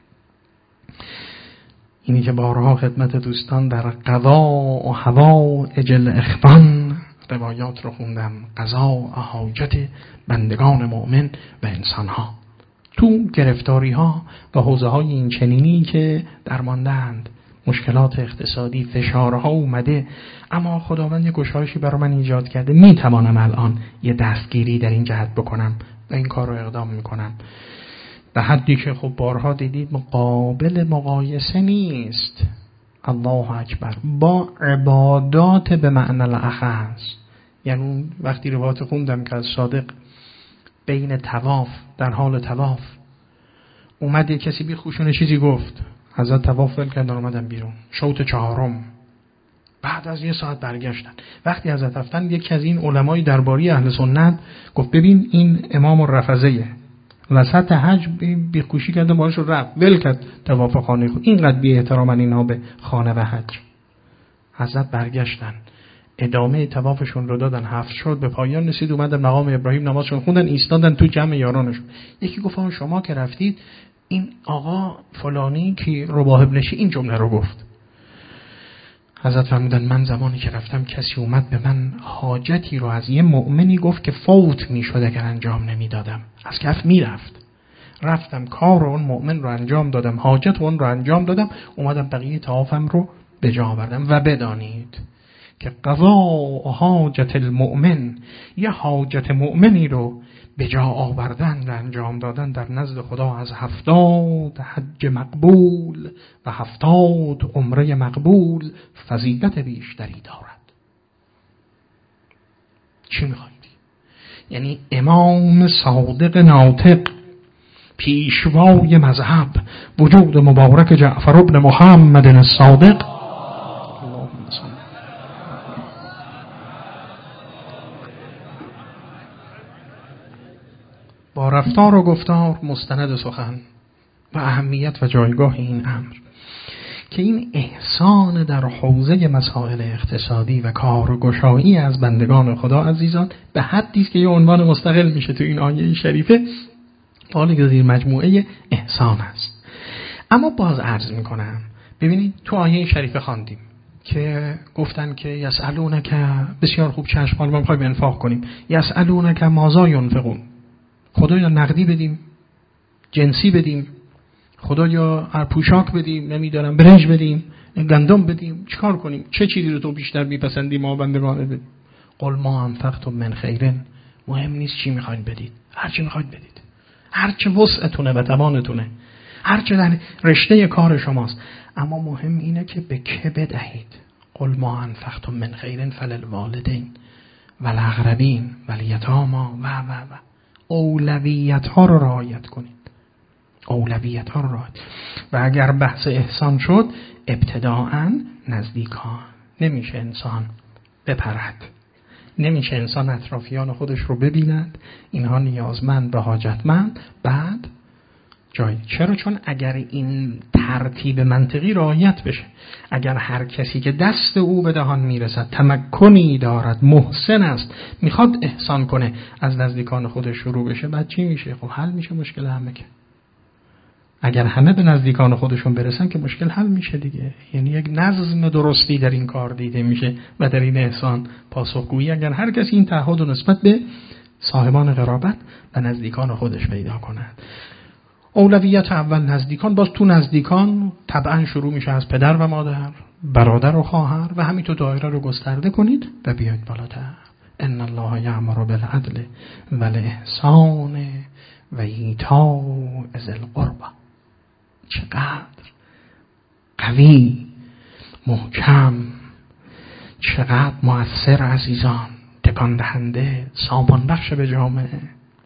اینی که بارها خدمت دوستان در قضا و حوائج الاخوان روایات رو خوندم، قضا و حاجت بندگان مؤمن و انسانها تو گرفتاری ها و حوزه های این چنینی که درماندند، مشکلات اقتصادی، فشارها اومده، اما خداوند یه گشایشی برای من ایجاد کرده، میتوانم الان یه دستگیری در این جهت بکنم و این کار رو اقدام میکنم. به حدی که خب بارها دیدید مقابل مقایسه نیست. الله اکبر با عبادات به معنی الاخص. یعنی وقتی روایت خوندم که از صادق بین طواف، در حال طواف اومد یه کسی بی خوشونه چیزی گفت، حضرت طواف ول کردن اومدن بیرون، شوط چهارم بعد از یه ساعت برگشتن. وقتی حضرت رفتن یکی از این علمای درباری اهل سنت گفت ببین این امام الرفضیه، وسط حج بیخوشی کرده باهاش رو رفت ول کرد طواف خانه خود. اینقدر بی احترامن اینا به خانه و حج. حضرت برگشتن ادامه طوافشون رو دادن، هفت شد به پایان رسید، اومدن مقام ابراهیم نمازشون خوندن، ایستادن تو جمع یارانشون. یکی گفت شما که رفتید این آقا فلانی که رباح ابن شیعه این جمله رو گفت. حضرت فرمودن من زمانی که رفتم کسی اومد به من حاجتی رو از یه مؤمنی گفت که فوت میشد اگر انجام نمیدادم، از کف میرفت. رفتم کار اون مؤمن رو انجام دادم، حاجت اون رو انجام دادم، اومدم بقیه طوافم رو به جا آوردم. و بدانید که قضا حاجت المؤمن، یه حاجت مؤمنی رو به جا آوردن و انجام دادن در نزد خدا از هفتاد حج مقبول و هفتاد عمره مقبول فضیلت بیشتری دارد. چی میخواید؟ یعنی امام صادق ناطق، پیشوای مذهب، وجود مبارک جعفر ابن محمد الصادق، با رفتار و گفتار مستند سخن و اهمیت و جایگاه این امر که این احسان در حوزه مسائل اقتصادی و کارگشایی از بندگان خدا عزیزان به حدی است که یه عنوان مستقل میشه تو این آیه شریفه، حالی که زیر مجموعه احسان است. اما باز عرض میکنم، ببینید تو آیه شریفه خواندیم که گفتن که یسألونک، بسیار خوب چشم ما میخوایم انفاق کنیم، یسألونک ماذا ینفقون، خدایا نقدی بدیم، جنسی بدیم، خدایا پوشاک بدیم، نمیدارم برنج بدیم، گندم بدیم، چیکار کنیم؟ چه چیزی رو تو بیشتر میپسندی ما بندگان بدیم؟ قل ما انفقتم من خیر، مهم نیست چی میخواین بدید، هر چی میخواید بدید، هر چه وسعتونه و توانتونه، هر چه در رشته کار شماست، اما مهم اینه که به که بدهید. قل ما انفقتم من خیر فللوالدین والاقربین والیتامی و و و اولویت ها رو رعایت کنید، اولویت ها رو رعایت. و اگر بحث احسان شد، ابتداعاً نزدیکان. نمیشه انسان بپرد، نمیشه انسان اطرافیان خودش رو ببیند اینها نیازمند به حاجتمند، بعد جای. چرا؟ چون اگر این ترتیب منطقی رعایت بشه، اگر هر کسی که دست او به دهان میرسد تمکنی دارد، محسن است، میخواد احسان کنه، از نزدیکان خودش شروع بشه، بعد چی میشه؟ خب حل میشه مشکل همه. که اگر همه به نزدیکان خودشون برسن که مشکل حل میشه دیگه. یعنی یک نظم درستی در این کار دیده میشه و در این احسان پاسخگویی اگر هر کسی این تعهد رو نسبت به صاحبان قرابت و نزدیکان خودش پیدا کند. اولویت اول نزدیکان، باز تو نزدیکان طبعا شروع میشه از پدر و مادر، برادر و خواهر و همینطور دایره رو گسترده کنید و بیاید بالاتر. ان الله یأمر بالعدل والاحسان و ایتاء ذی القربی. چقدر قوی، محکم، چقدر مؤثر عزیزان، تکان دهنده، سامان بخش به جامعه.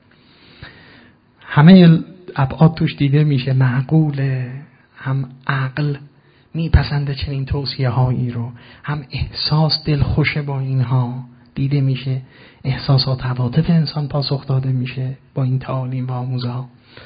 همه ابعاد توش دیده میشه، معقوله، هم عقل میپسنده چنین توصیه هایی رو، هم احساس دلخوشه با اینها دیده میشه، احساسات عواطف انسان پاسخ داده میشه با این تعالیم و آموزها.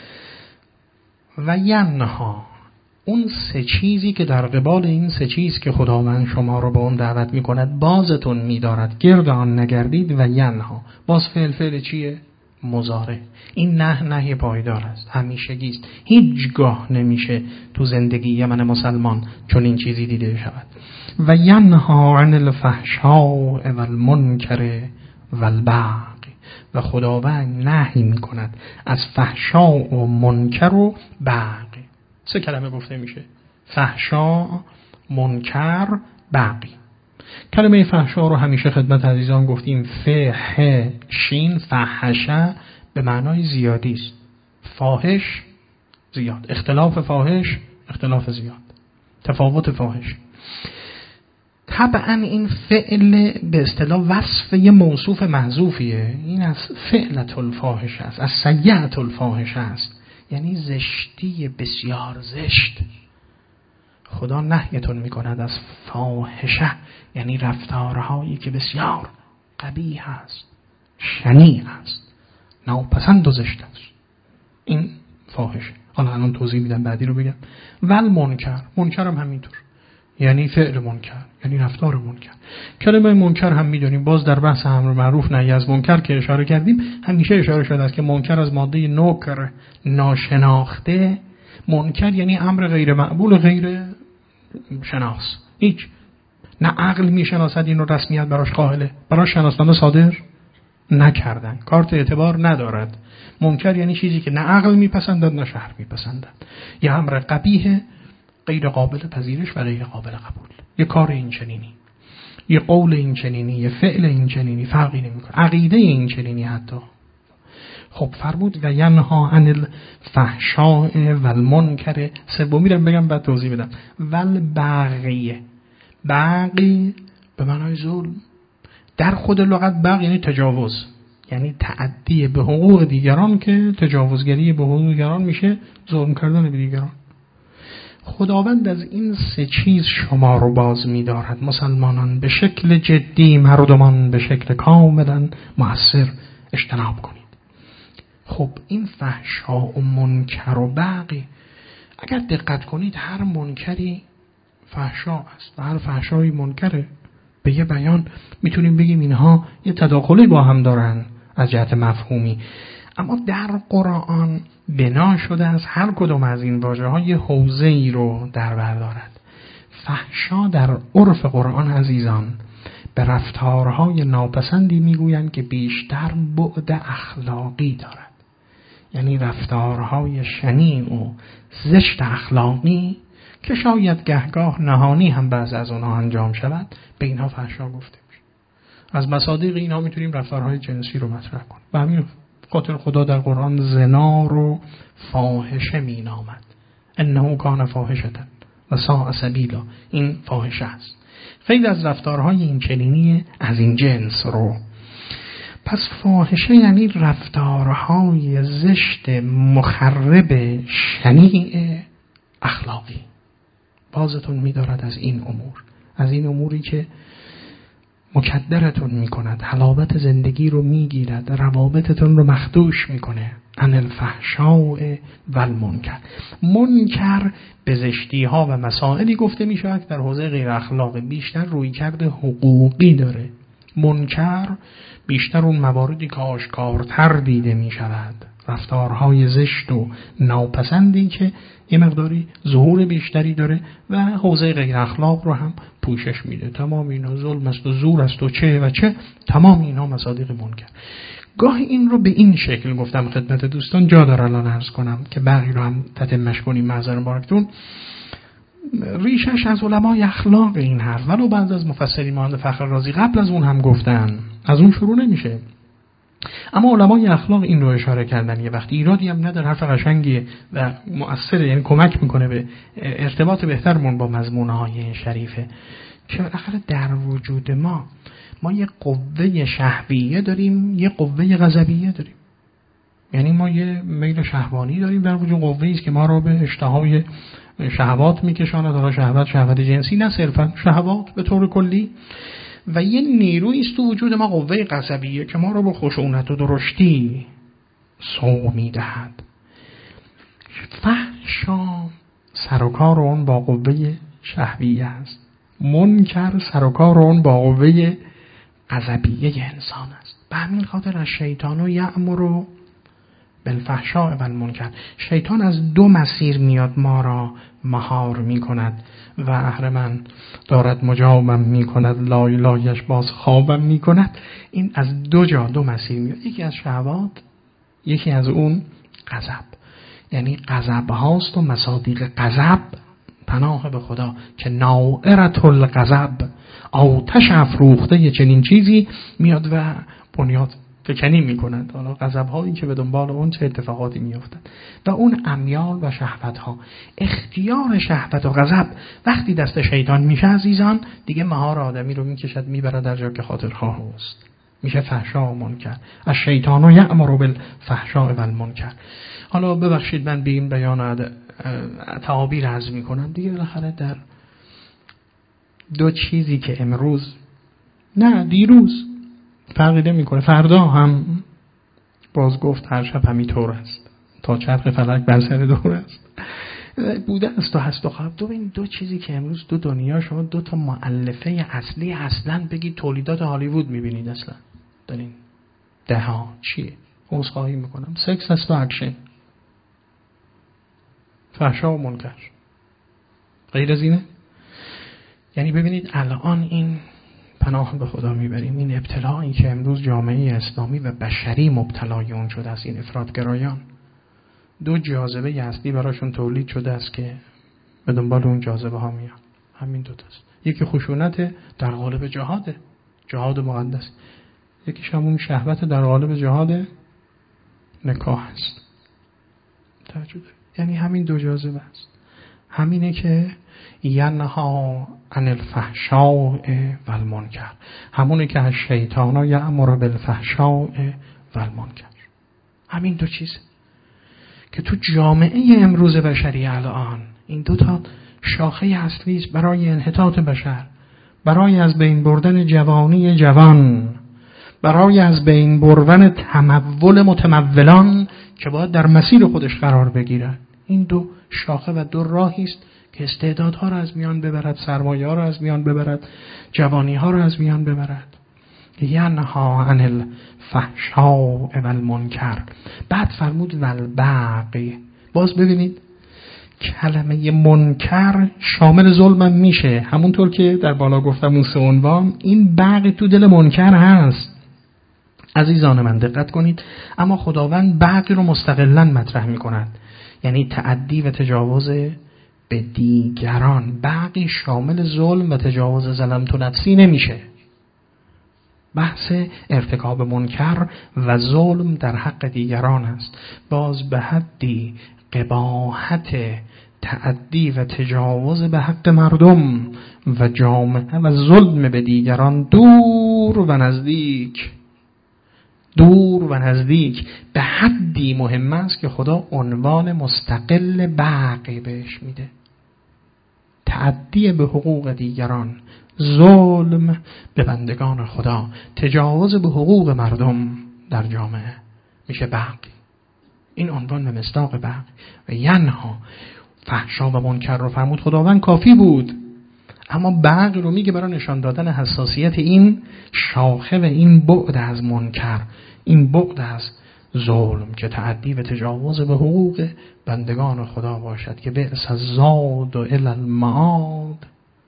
و ینها، اون سه چیزی که در قبال این سه چیز که خداوند شما رو به اون دعوت میکند بازتون میدارد، گرد آن نگردید. و ینها، باز فعل فعل چیه؟ مضارع. این نه نهی پایدار است، همیشگی است، هیچگاه نمیشه تو زندگی من مسلمان چون این چیزی دیده شود. و ینها عن الفحشاء والمنکر والبغی، و خداوند نهی میکند از فحشا و منکر و بغی. سه کلمه گفته میشه: فحشا، منکر، بغی. کلمه فحشا رو همیشه خدمت عزیزان گفتیم فح شین، فحشه به معنای زیادی است. فاحش زیاد، اختلاف فاحش اختلاف زیاد، تفاوت فاحش. طبعا این فعل به اصطلاح وصف یه موصوف محذوفیه، این از فعلت الفاحش است، از سیئت الفاحش است، یعنی زشتی بسیار زشت. خدا نهیتون میکند از فاحشه، یعنی رفتارهایی که بسیار قبیح است، شنیع است، ناپسند و زشت است. این فاحشه. حالا الان توضیح میدم، بعدی رو بگم. ول منکر، منکر هم همینطور، یعنی فعل منکر، یعنی رفتار منکر. کلمه منکر هم میدونیم، باز در بحث امر معروف نهی از منکر که اشاره کردیم همیشه اشاره شده است که منکر از ماده نکر، ناشناخته. منکر یعنی امر غیر مقبول، غیر شناس، هیچ نه عقل میشناسد این رو رسمیت براش قائله، براش شناسنامه صادر نکردن، کارت اعتبار ندارد. منکر یعنی چیزی که نه عقل میپسندد نه شرع میپسندد، یه امر قبیح غیر قابل پذیرش و غیر قابل قبول، یه کار این چنینی، یه قول این چنینی، یه فعل این چنینی، فرقی نمیکنه، عقیده این چنینی حتی. خب فرمود و ینها عن الفحشاء والمنکر، سومی رو بگم بعد توضیح بدم. والبغی، بغی به معنای ظلم در خود لغت. بغی یعنی تجاوز، یعنی تعدی به حقوق دیگران که تجاوزگری به حقوق دیگران میشه ظلم کردن به دیگران. خداوند از این سه چیز شما رو باز می‌دارد مسلمانان به شکل جدی، مردمان به شکل کاملا مؤثر اجتناب کنید. خب این فحشا و منکر و بغی، اگر دقت کنید هر منکری فحشا است و هر فحشایی منکره. به یه بیان میتونیم بگیم اینها یه تداخلی با هم دارن از جهت مفهومی، اما در قرآن بنا شده از هر کدوم از این واژه‌ها یه حوزه‌ای رو در بر دارد. فحشا در عرف قرآن عزیزان به رفتارهای ناپسندی میگویند که بیشتر بعد اخلاقی دارد، یعنی رفتارهای شنیع و زشت اخلاقی که شاید گهگاه نهانی هم بعض از اونها انجام شود، به اینها فحشا گفته میشه. از مصادیق اینها میتونیم رفتارهای جنسی رو مطرح کنیم. و همین خاطر خدا در قرآن زنا رو فاحشه مینامد، انه کان فاحشة و ساء سبیلا، این فاحشه است. خیلی از رفتارهای این چنینی از این جنس رو. پس فاحشه یعنی رفتارهای زشت مخرب شنیع اخلاقی. بازتون می‌دارد از این امور، از این اموری که مکدرتون می‌کند، حلاوت زندگی رو می‌گیرد، روابطتون رو مخدوش می‌کنه. عن الفحشاء والمنکر. منکر به زشتی‌ها و مسائلی گفته می‌شود در حوزه غیر اخلاقی، بیشتر رویکرد حقوقی داره. منکر بیشتر اون مواردی که آشکارتر دیده می‌شود، رفتارهای زشت و ناپسندی که یه مقداری ظهور بیشتری داره و حوزه غیر اخلاق رو هم پوشش میده. تمام اینا ظلم است و زور است و چه و چه، تمام اینا مصادیق منکر. گاه این رو به این شکل گفتم خدمت دوستان، جا داره الان عرض کنم که باقی رو هم تتمش کنیم. معذر مبارکتون، ریشش از علمای اخلاق این حرف، ولو بعض از مفسرین مانند فخر رازی قبل از اون هم گفتن، از اون شروع نمیشه، اما علمای اخلاق این رو اشاره کردن. یه وقتی ایرادی هم نداره، حرف قشنگیه و مؤثره، یعنی کمک میکنه به ارتباط بهترمون با مضمونهای شریفه. که بالاخره در وجود ما ما یه قوه شهویه داریم، یه قوه غضبیه داریم. یعنی ما یه میل شهوانی داریم در وجود، قوه‌ای است که ما رو به اشتهای شهوات میکشاند، حالا شهوت شهوت جنسی نه صرفا شهوات به طور کلی، و یه نیرویی است تو وجود ما، قوه غضبیه، که ما رو به خشونت و درشتی سوق میدهد. فحشا سر و کار اون با قوه شهویه است، منکر سر و کار اون با قوه غضبیه انسان است. به همین خاطر از شیطان یأمر بالفحشاء والمنکر، شیطان از دو مسیر میاد ما را مهار میکند و اهرمن دارد مجابم میکند، لای لایش باز خوابم میکند. این از دو جا دو مسیر میاد، یکی از شهوات، یکی از اون غضب. یعنی غضب هاست و مصادیق غضب، پناه به خدا که نائرة الغضب، آتش افروخته چنین چیزی میاد و بنیاد فکنی میکنند. حالا غضب هایی که به دنبال اون چه اتفاقاتی میافتند و اون امیال و شهوت ها. اختیار شهوت و غضب وقتی دست شیطان میشه عزیزان، دیگه مهار آدمی رو میکشد میبره در جا که خاطر خواه است، میشه فحشا و منکر. از شیطان و یأمر بالفحشاء والمنکر. حالا ببخشید من به این بیان تعابیر عرض میکنم دیگه، بالاخره در دو چیزی که امروز نه دیروز فرقی نمیکنه، فردا هم باز گفت هر شب همینطور است، تا چرخ فلک بر سر دور است، بوده است و هست و خواهد. دو این دو چیزی که امروز دو دنیا، شما دو تا مؤلفه اصلی اصلا بگید تولیدات هالیوود میبینید اصلا در این ده ها چیه؟ عذرخواهی میکنم، سکس است و اکشن، فحشا و منکر، غیر از اینه. یعنی ببینید الان این پناه به خدا میبریم، این ابتلایی که امروز جامعه اسلامی و بشری مبتلای اون شده است، این افراطگرایان، دو جاذبه اصلی براشون تولید شده است که به دنبال اون جاذبه ها میان. همین دو تاست. یکی خشونت در قالب جهاده، جهاد مقدس. یکیش همون شهوت در قالب جهاد نکاح است. توجه دارید؟ یعنی همین دو جاذبه است. همینه که ینها عن الفحشاء والمنکر، همونه که از شیطانا یأمر بالفحشاء والمنکر. همین دو چیز که تو جامعه امروز بشری الان این دو تا شاخه اصلی است برای انحطاط بشر، برای از بین بردن جوانی جوان، برای از بین بردن تمول متمولان که باید در مسیر خودش قرار بگیرن. این دو شاخه و دو راهی است که استعدادها را از میان ببرد، سرمایه ها را از میان ببرد، جوانی ها را از میان ببرد. ینها عن الفحشاء والمنکر. بعد فرمود والبغی. باز ببینید کلمه منکر شامل ظلمم میشه، همونطور که در بالا گفتم اون سه عنوان، این بغی تو دل منکر هست. عزیزان من دقت کنید، اما خداوند بغی رو مستقلاً مطرح میکند، یعنی تعدی و تجاوز به دیگران. بغی شامل ظلم و تجاوز ظلمت نفسی نمیشه. بحث ارتکاب منکر و ظلم در حق دیگران است. باز به حدی قباحت تعدی و تجاوز به حق مردم و جامعه و ظلم به دیگران دور و نزدیک، دور و نزدیک به حدی مهم است که خدا عنوان مستقل بغی بهش میده. تعدی به حقوق دیگران، ظلم به بندگان خدا، تجاوز به حقوق مردم در جامعه میشه بغی. این عنوان به مصداق بغی. و ینها فحشا و منکر رو فرمود خداوند، کافی بود. اما بغی رو میگه برای نشان دادن حساسیت این شاخه و این بعد از منکر، این بعد از ظلم که تعدی و تجاوز به حقوق بندگان خدا باشد که بئس الزاد الی المعاد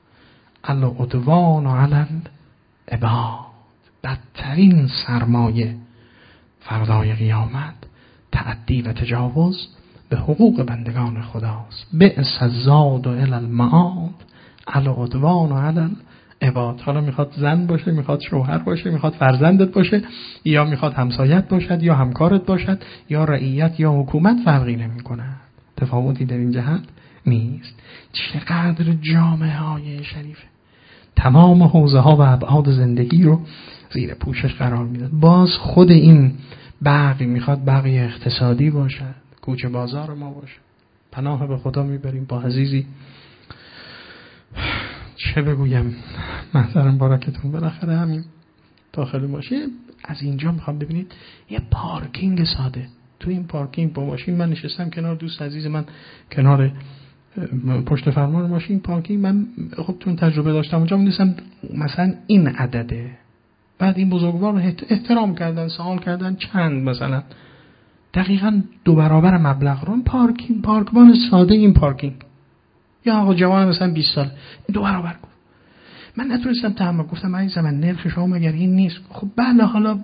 العدوان علی العباد. بدترین سرمایه فردای قیامت تعدی و تجاوز به حقوق بندگان خداست. بئس الزاد الی المعاد العدوان علی العباد. حالا میخواد زن باشه، میخواد شوهر باشه، میخواد فرزندت باشه، یا میخواد همسایت باشد، یا همکارت باشد، یا رعیت یا حکومت، فرقی نمیکنه. تفاوتی در این جهت نیست. چقدر جامعه های شریفه تمام حوزه ها و ابعاد زندگی رو زیر پوشش قرار میداد. باز خود این بغی میخواد بغی اقتصادی باشد، کوچه بازار ما باشه. پناه به خدا میبریم. با عزیزی چه بگویم، محضرم بارکتون، بالاخره همین داخل ماشین. از اینجا میخوام ببینید یه پارکینگ ساده، تو این پارکینگ با ماشین من نشستم کنار دوست عزیز من، کنار پشت فرمان ماشین پارکینگ. من خب تون تجربه داشتم اونجا، می‌دیدم مثلا این عدده. بعد این بزرگوار رو احترام کردن، سوال کردن چند، مثلا دقیقاً دو برابر مبلغ رو. پارکینگ پارکمان ساده این پارکینگ، یا آقا جوان مثلا بیست سال دو برابر گفت. من نتونستم تحمل، گفتم عزیزم من نرخ شما مگر این نیست؟ خب بله، حالا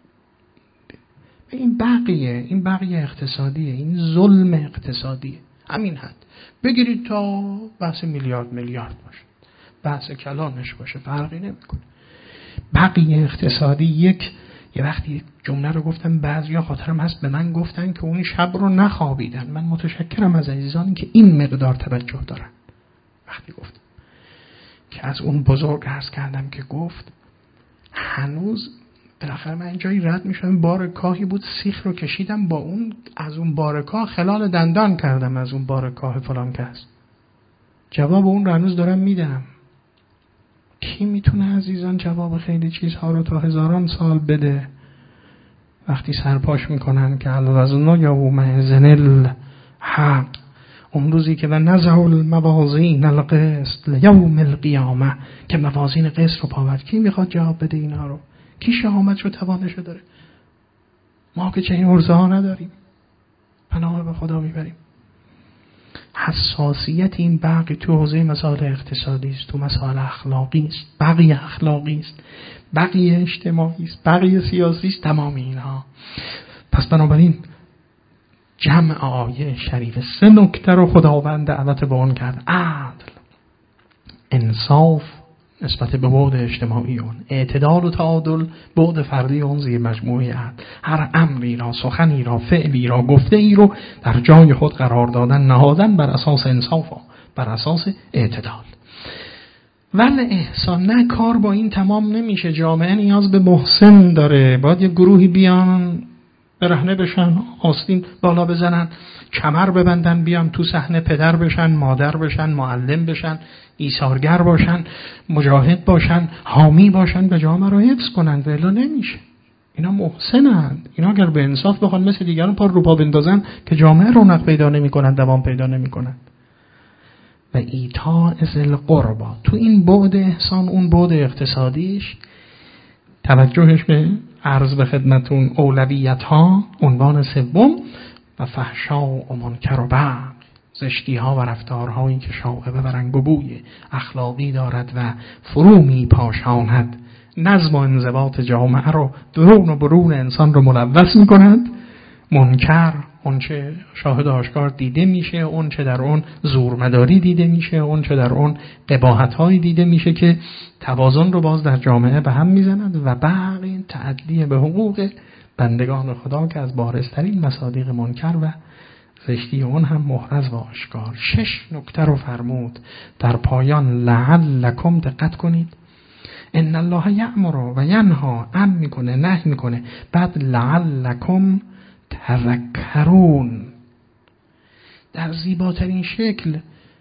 این بقیه، این بقیه اقتصادیه، این ظلم اقتصادیه. همین حد بگیرید تا بحث میلیارد میلیارد باشه، بحث کلانش باشه، فرقی نمیکنه. بقیه اقتصادی یک یه وقتی جمله رو گفتم، بعضیا خاطرم هست به من گفتن که اون شب رو نخوابیدن. من متشکرم از عزیزانی که این مقدار توجه دارن. وقتی گفتم که از اون بزرگ عرض کردم که گفت هنوز بالاخره من جایی رد میشم، بار کاهی بود، سیخ رو کشیدم با اون، از اون بار کاه خلال دندان کردم، از اون بار کاه فلان کس. جواب اون رو هنوز دارم میدم. کی میتونه عزیزان جواب خیلی چیزها رو تا هزاران سال بده؟ وقتی سرپاش میکنن که الوزن یومئذ الحق، اون روزی که و نزع الموازین القسط لیوم القیامه، که موازین قسط رو پاورد. کی میخواد جواب بده اینا رو؟ کی شهامتشو توانشو داره؟ ما که چنین عرضه ها نداریم. پناه به خدا میبریم. حساسیت این بقی تو حوزه مسائل اقتصادی است، تو مسائل اخلاقی است، بقی اخلاقی است، بقی اجتماعی است، بقی سیاسی است، تمام اینها. پس بنابراین جمع آیه شریف سه نکته رو خداوند دعوت به اون کرد: عدل، انصاف نسبت به بعد اجتماعی اون، اعتدال و تعادل بعد فردی اون زیر مجموعه عدل. هر امری را، سخنی را، فعلی را، گفته ای رو در جای خود قرار دادن، نهادن بر اساس انصاف، بر اساس اعتدال. ولی احسان نه، کار با این تمام نمیشه. جامعه نیاز به محسن داره. باید یه گروهی بیان برهنه بشن، آستین بالا بزنن، کمر ببندن، بیان تو صحنه پدر بشن، مادر بشن، معلم بشن، ایثارگر باشن، مجاهد باشن، حامی باشن، به جامعه را حفظ کنن. ولی نمیشه. اینا محسنند. اینا اگر به انصاف بخوان مثل دیگران پا رو پا بندازن که جامعه رونق پیدا نمیکنن، دوام پیدا نمیکنن. و ایتاء ذی القربی، تو این بعد احسان، اون بعد اقتصادیش توجهش به عرض به خدمتون اولویت ها، عنوان سوم، و فحشا و منکر و بغی، زشتی ها و رفتارهایی که شائبه و رنگ و بوی اخلاقی دارد و فرو می پاشاند نظم و انضباط جامعه رو، درون و برون انسان رو ملوث می کند. منکر، اون چه شاهد آشکار دیده میشه، اون چه در اون زورمداری دیده میشه، اون چه در اون قباحت هایی دیده میشه که توازن رو باز در جامعه به هم میزند. و بقیه تعدی به حقوق بندگان خدا که از بارزترین مصادیق منکر و زشتی اون هم محرز و آشکار. شش نکته رو فرمود در پایان: لعلکم، دقت کنید، ان الله یأمر و ینهی، امر میکنه، نهی میکنه. بعد لعلکم تذکرون، در زیباترین شکل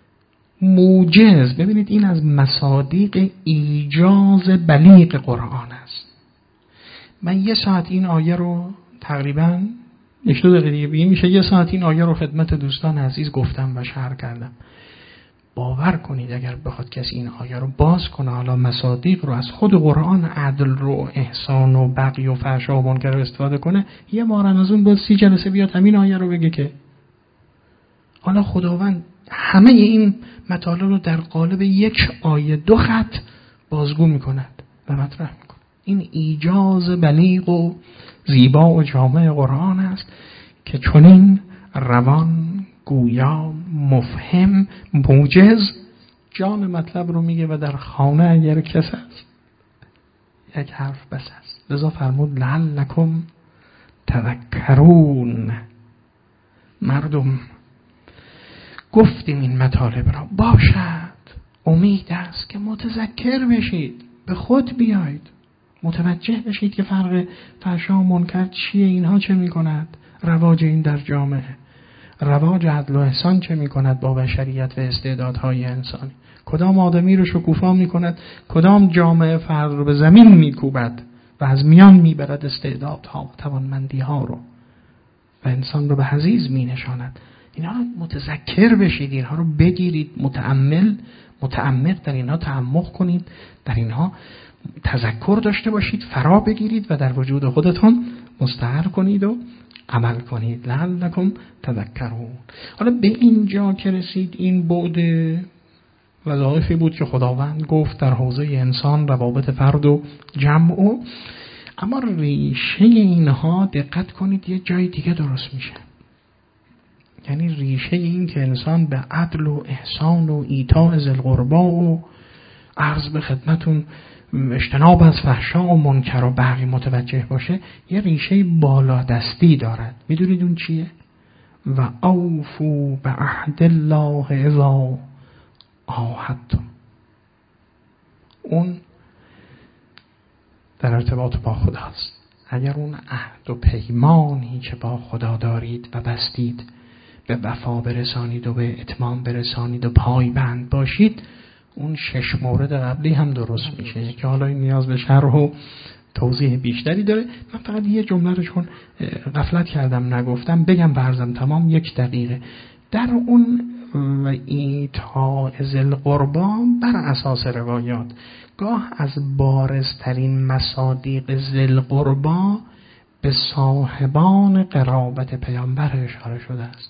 موجز. ببینید این از مصادیق ایجاز بلیغ قرآن است. من یه ساعت این آیه رو تقریباً یک دو دقیقه دیگه میشه یه ساعت این آیه رو خدمت دوستان عزیز گفتم و شرح کردم. باور کنید اگر بخواد کسی این آیه رو باز کنه، حالا مصادیق رو از خود قرآن، عدل رو، احسان و بغی و فحشا و منکر رو استفاده کنه، یه مارن از اون باز سی جلسه بیاد همین آیه رو بگه که حالا خداوند همه این مطالب رو در قالب یک آیه دو خط بازگو میکند و مطرح میکنه. این ایجاز بلیغ و زیبا و جامع قرآن است که چنین روان، گویا، مفهم، موجز جان مطلب رو میگه و در خانه اگر کس است یک حرف بس است. لذا فرمود لعلکم تذکرون. مردم گفتیم این مطالب را، باشد امید است که متذکر بشید، به خود بیایید، متوجه بشید که فرق فحشا و منکر چیه، اینها چه میکند، رواج این در جامعه، رواج عدل و احسان چه میکند با بشریت و استعدادهای انسانی، کدام آدمی رو شکوفا میکند، کدام جامعه فرد رو به زمین میکوبد و از میان میبرد استعدادها و توانمندیها رو و انسان رو به حضیض مینشاند. اینها رو متذکر بشید، اینها رو بگیرید، متأمل متعمق در اینها تعمق کنید، در اینها تذکر داشته باشید، فرا بگیرید و در وجود خودتون مستعر کنید و عمل کنید. لعلکم تذکرون. حالا به اینجا که رسید، این بعد وظایفی بود که خداوند گفت در حوزه انسان، روابط فرد و جمع. و اما ریشه اینها دقت کنید یه جای دیگه درست میشه. یعنی ریشه این که انسان به عدل و احسان و ایتاء ذی القربی و عرض به خدمتون اجتناب از فحشا و منکر و بغی متوجه باشه، یه ریشه بالادستی دارد. میدونید اون چیه؟ و اوفو به عهد الله اذا عاهدتم. اون در ارتباط با خداست. اگر اون عهد و پیمانی که با خدا دارید و بستید به وفا برسانید و به اتمام برسانید و پایبند باشید، اون شش مورد قبلی هم درست میشه که حالا این نیاز به شرح و توضیح بیشتری داره. من فقط یه جمله رو چون غفلت کردم نگفتم بگم برزم تمام یک دقیقه. در اون و ایتاء ذی القربی بر اساس روایات گاه از بارزترین مصادیق ذی القربی به صاحبان قرابت پیامبر اشاره شده است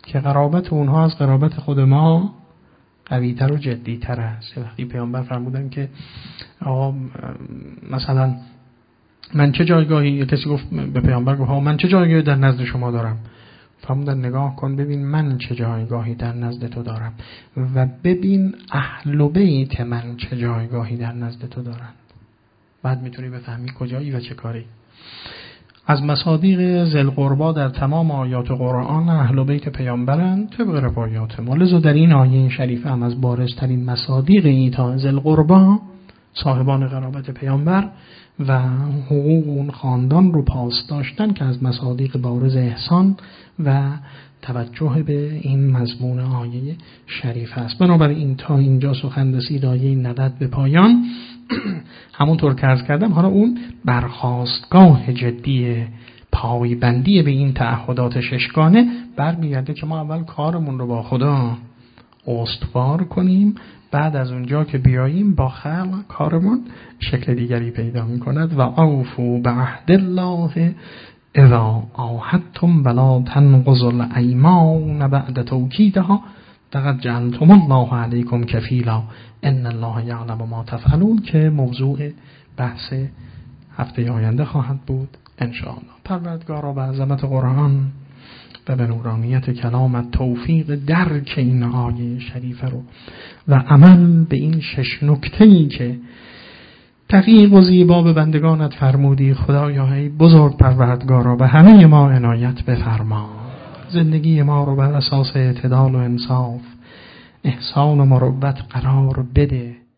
که قرابت اونها از قرابت خود ما قوی‌تر و جدی‌تر است. وقتی پیامبر فرمودن که آقا مثلا من چه جایگاهی، کسی گفت به پیامبر گفت من چه جایگاهی در نزد شما دارم، فرمودن نگاه کن ببین من چه جایگاهی در نزد تو دارم و ببین اهل بیت من چه جایگاهی در نزد تو دارند، بعد میتونی بفهمی کجایی و چه کاری. از مصادیق ذی القربی در تمام آیات قرآن اهل بیت پیامبرند طبق روایات ما. لذا در این آیه شریفه هم از بارزترین مصادیق ایتاء ذی القربی صاحبان قرابت پیامبر و حقوق اون خاندان رو پاس داشتن که از مصادیق بارز احسان و توجه به این مضمون آیه شریف است. بنابراین تا اینجا سخن رسید آیه نود به پایان. همونطور که عرض کردم حالا اون برخاستگاه جدی پایبندی به این تعهدات ششگانه برمیگرده که ما اول کارمون رو با خدا استوار کنیم، بعد از اونجا که بیاییم با خلق کارمون شکل دیگری پیدا می‌کند. و اوفوا بعهد الله اذا عاهدتم ولا تنقضوا الایمان بعد توکیدها لقد جعلتم الله علیکم کفیلا ان الله یعلم ما تفعلون که موضوع بحث هفته آینده خواهد بود ان شاء الله. پروردگارا به عظمت قرآن و به نورانیت کلامت توفیق درک این آیه شریفه رو و عمل به این شش نکته‌ای که دقیق و زیبا به بندگانت فرمودی خدایا ای بزرگ پروردگارا به همه ما عنایت بفرما. زندگی ما رو بر اساس اعتدال و انصاف، احسان و مروت قرار بده.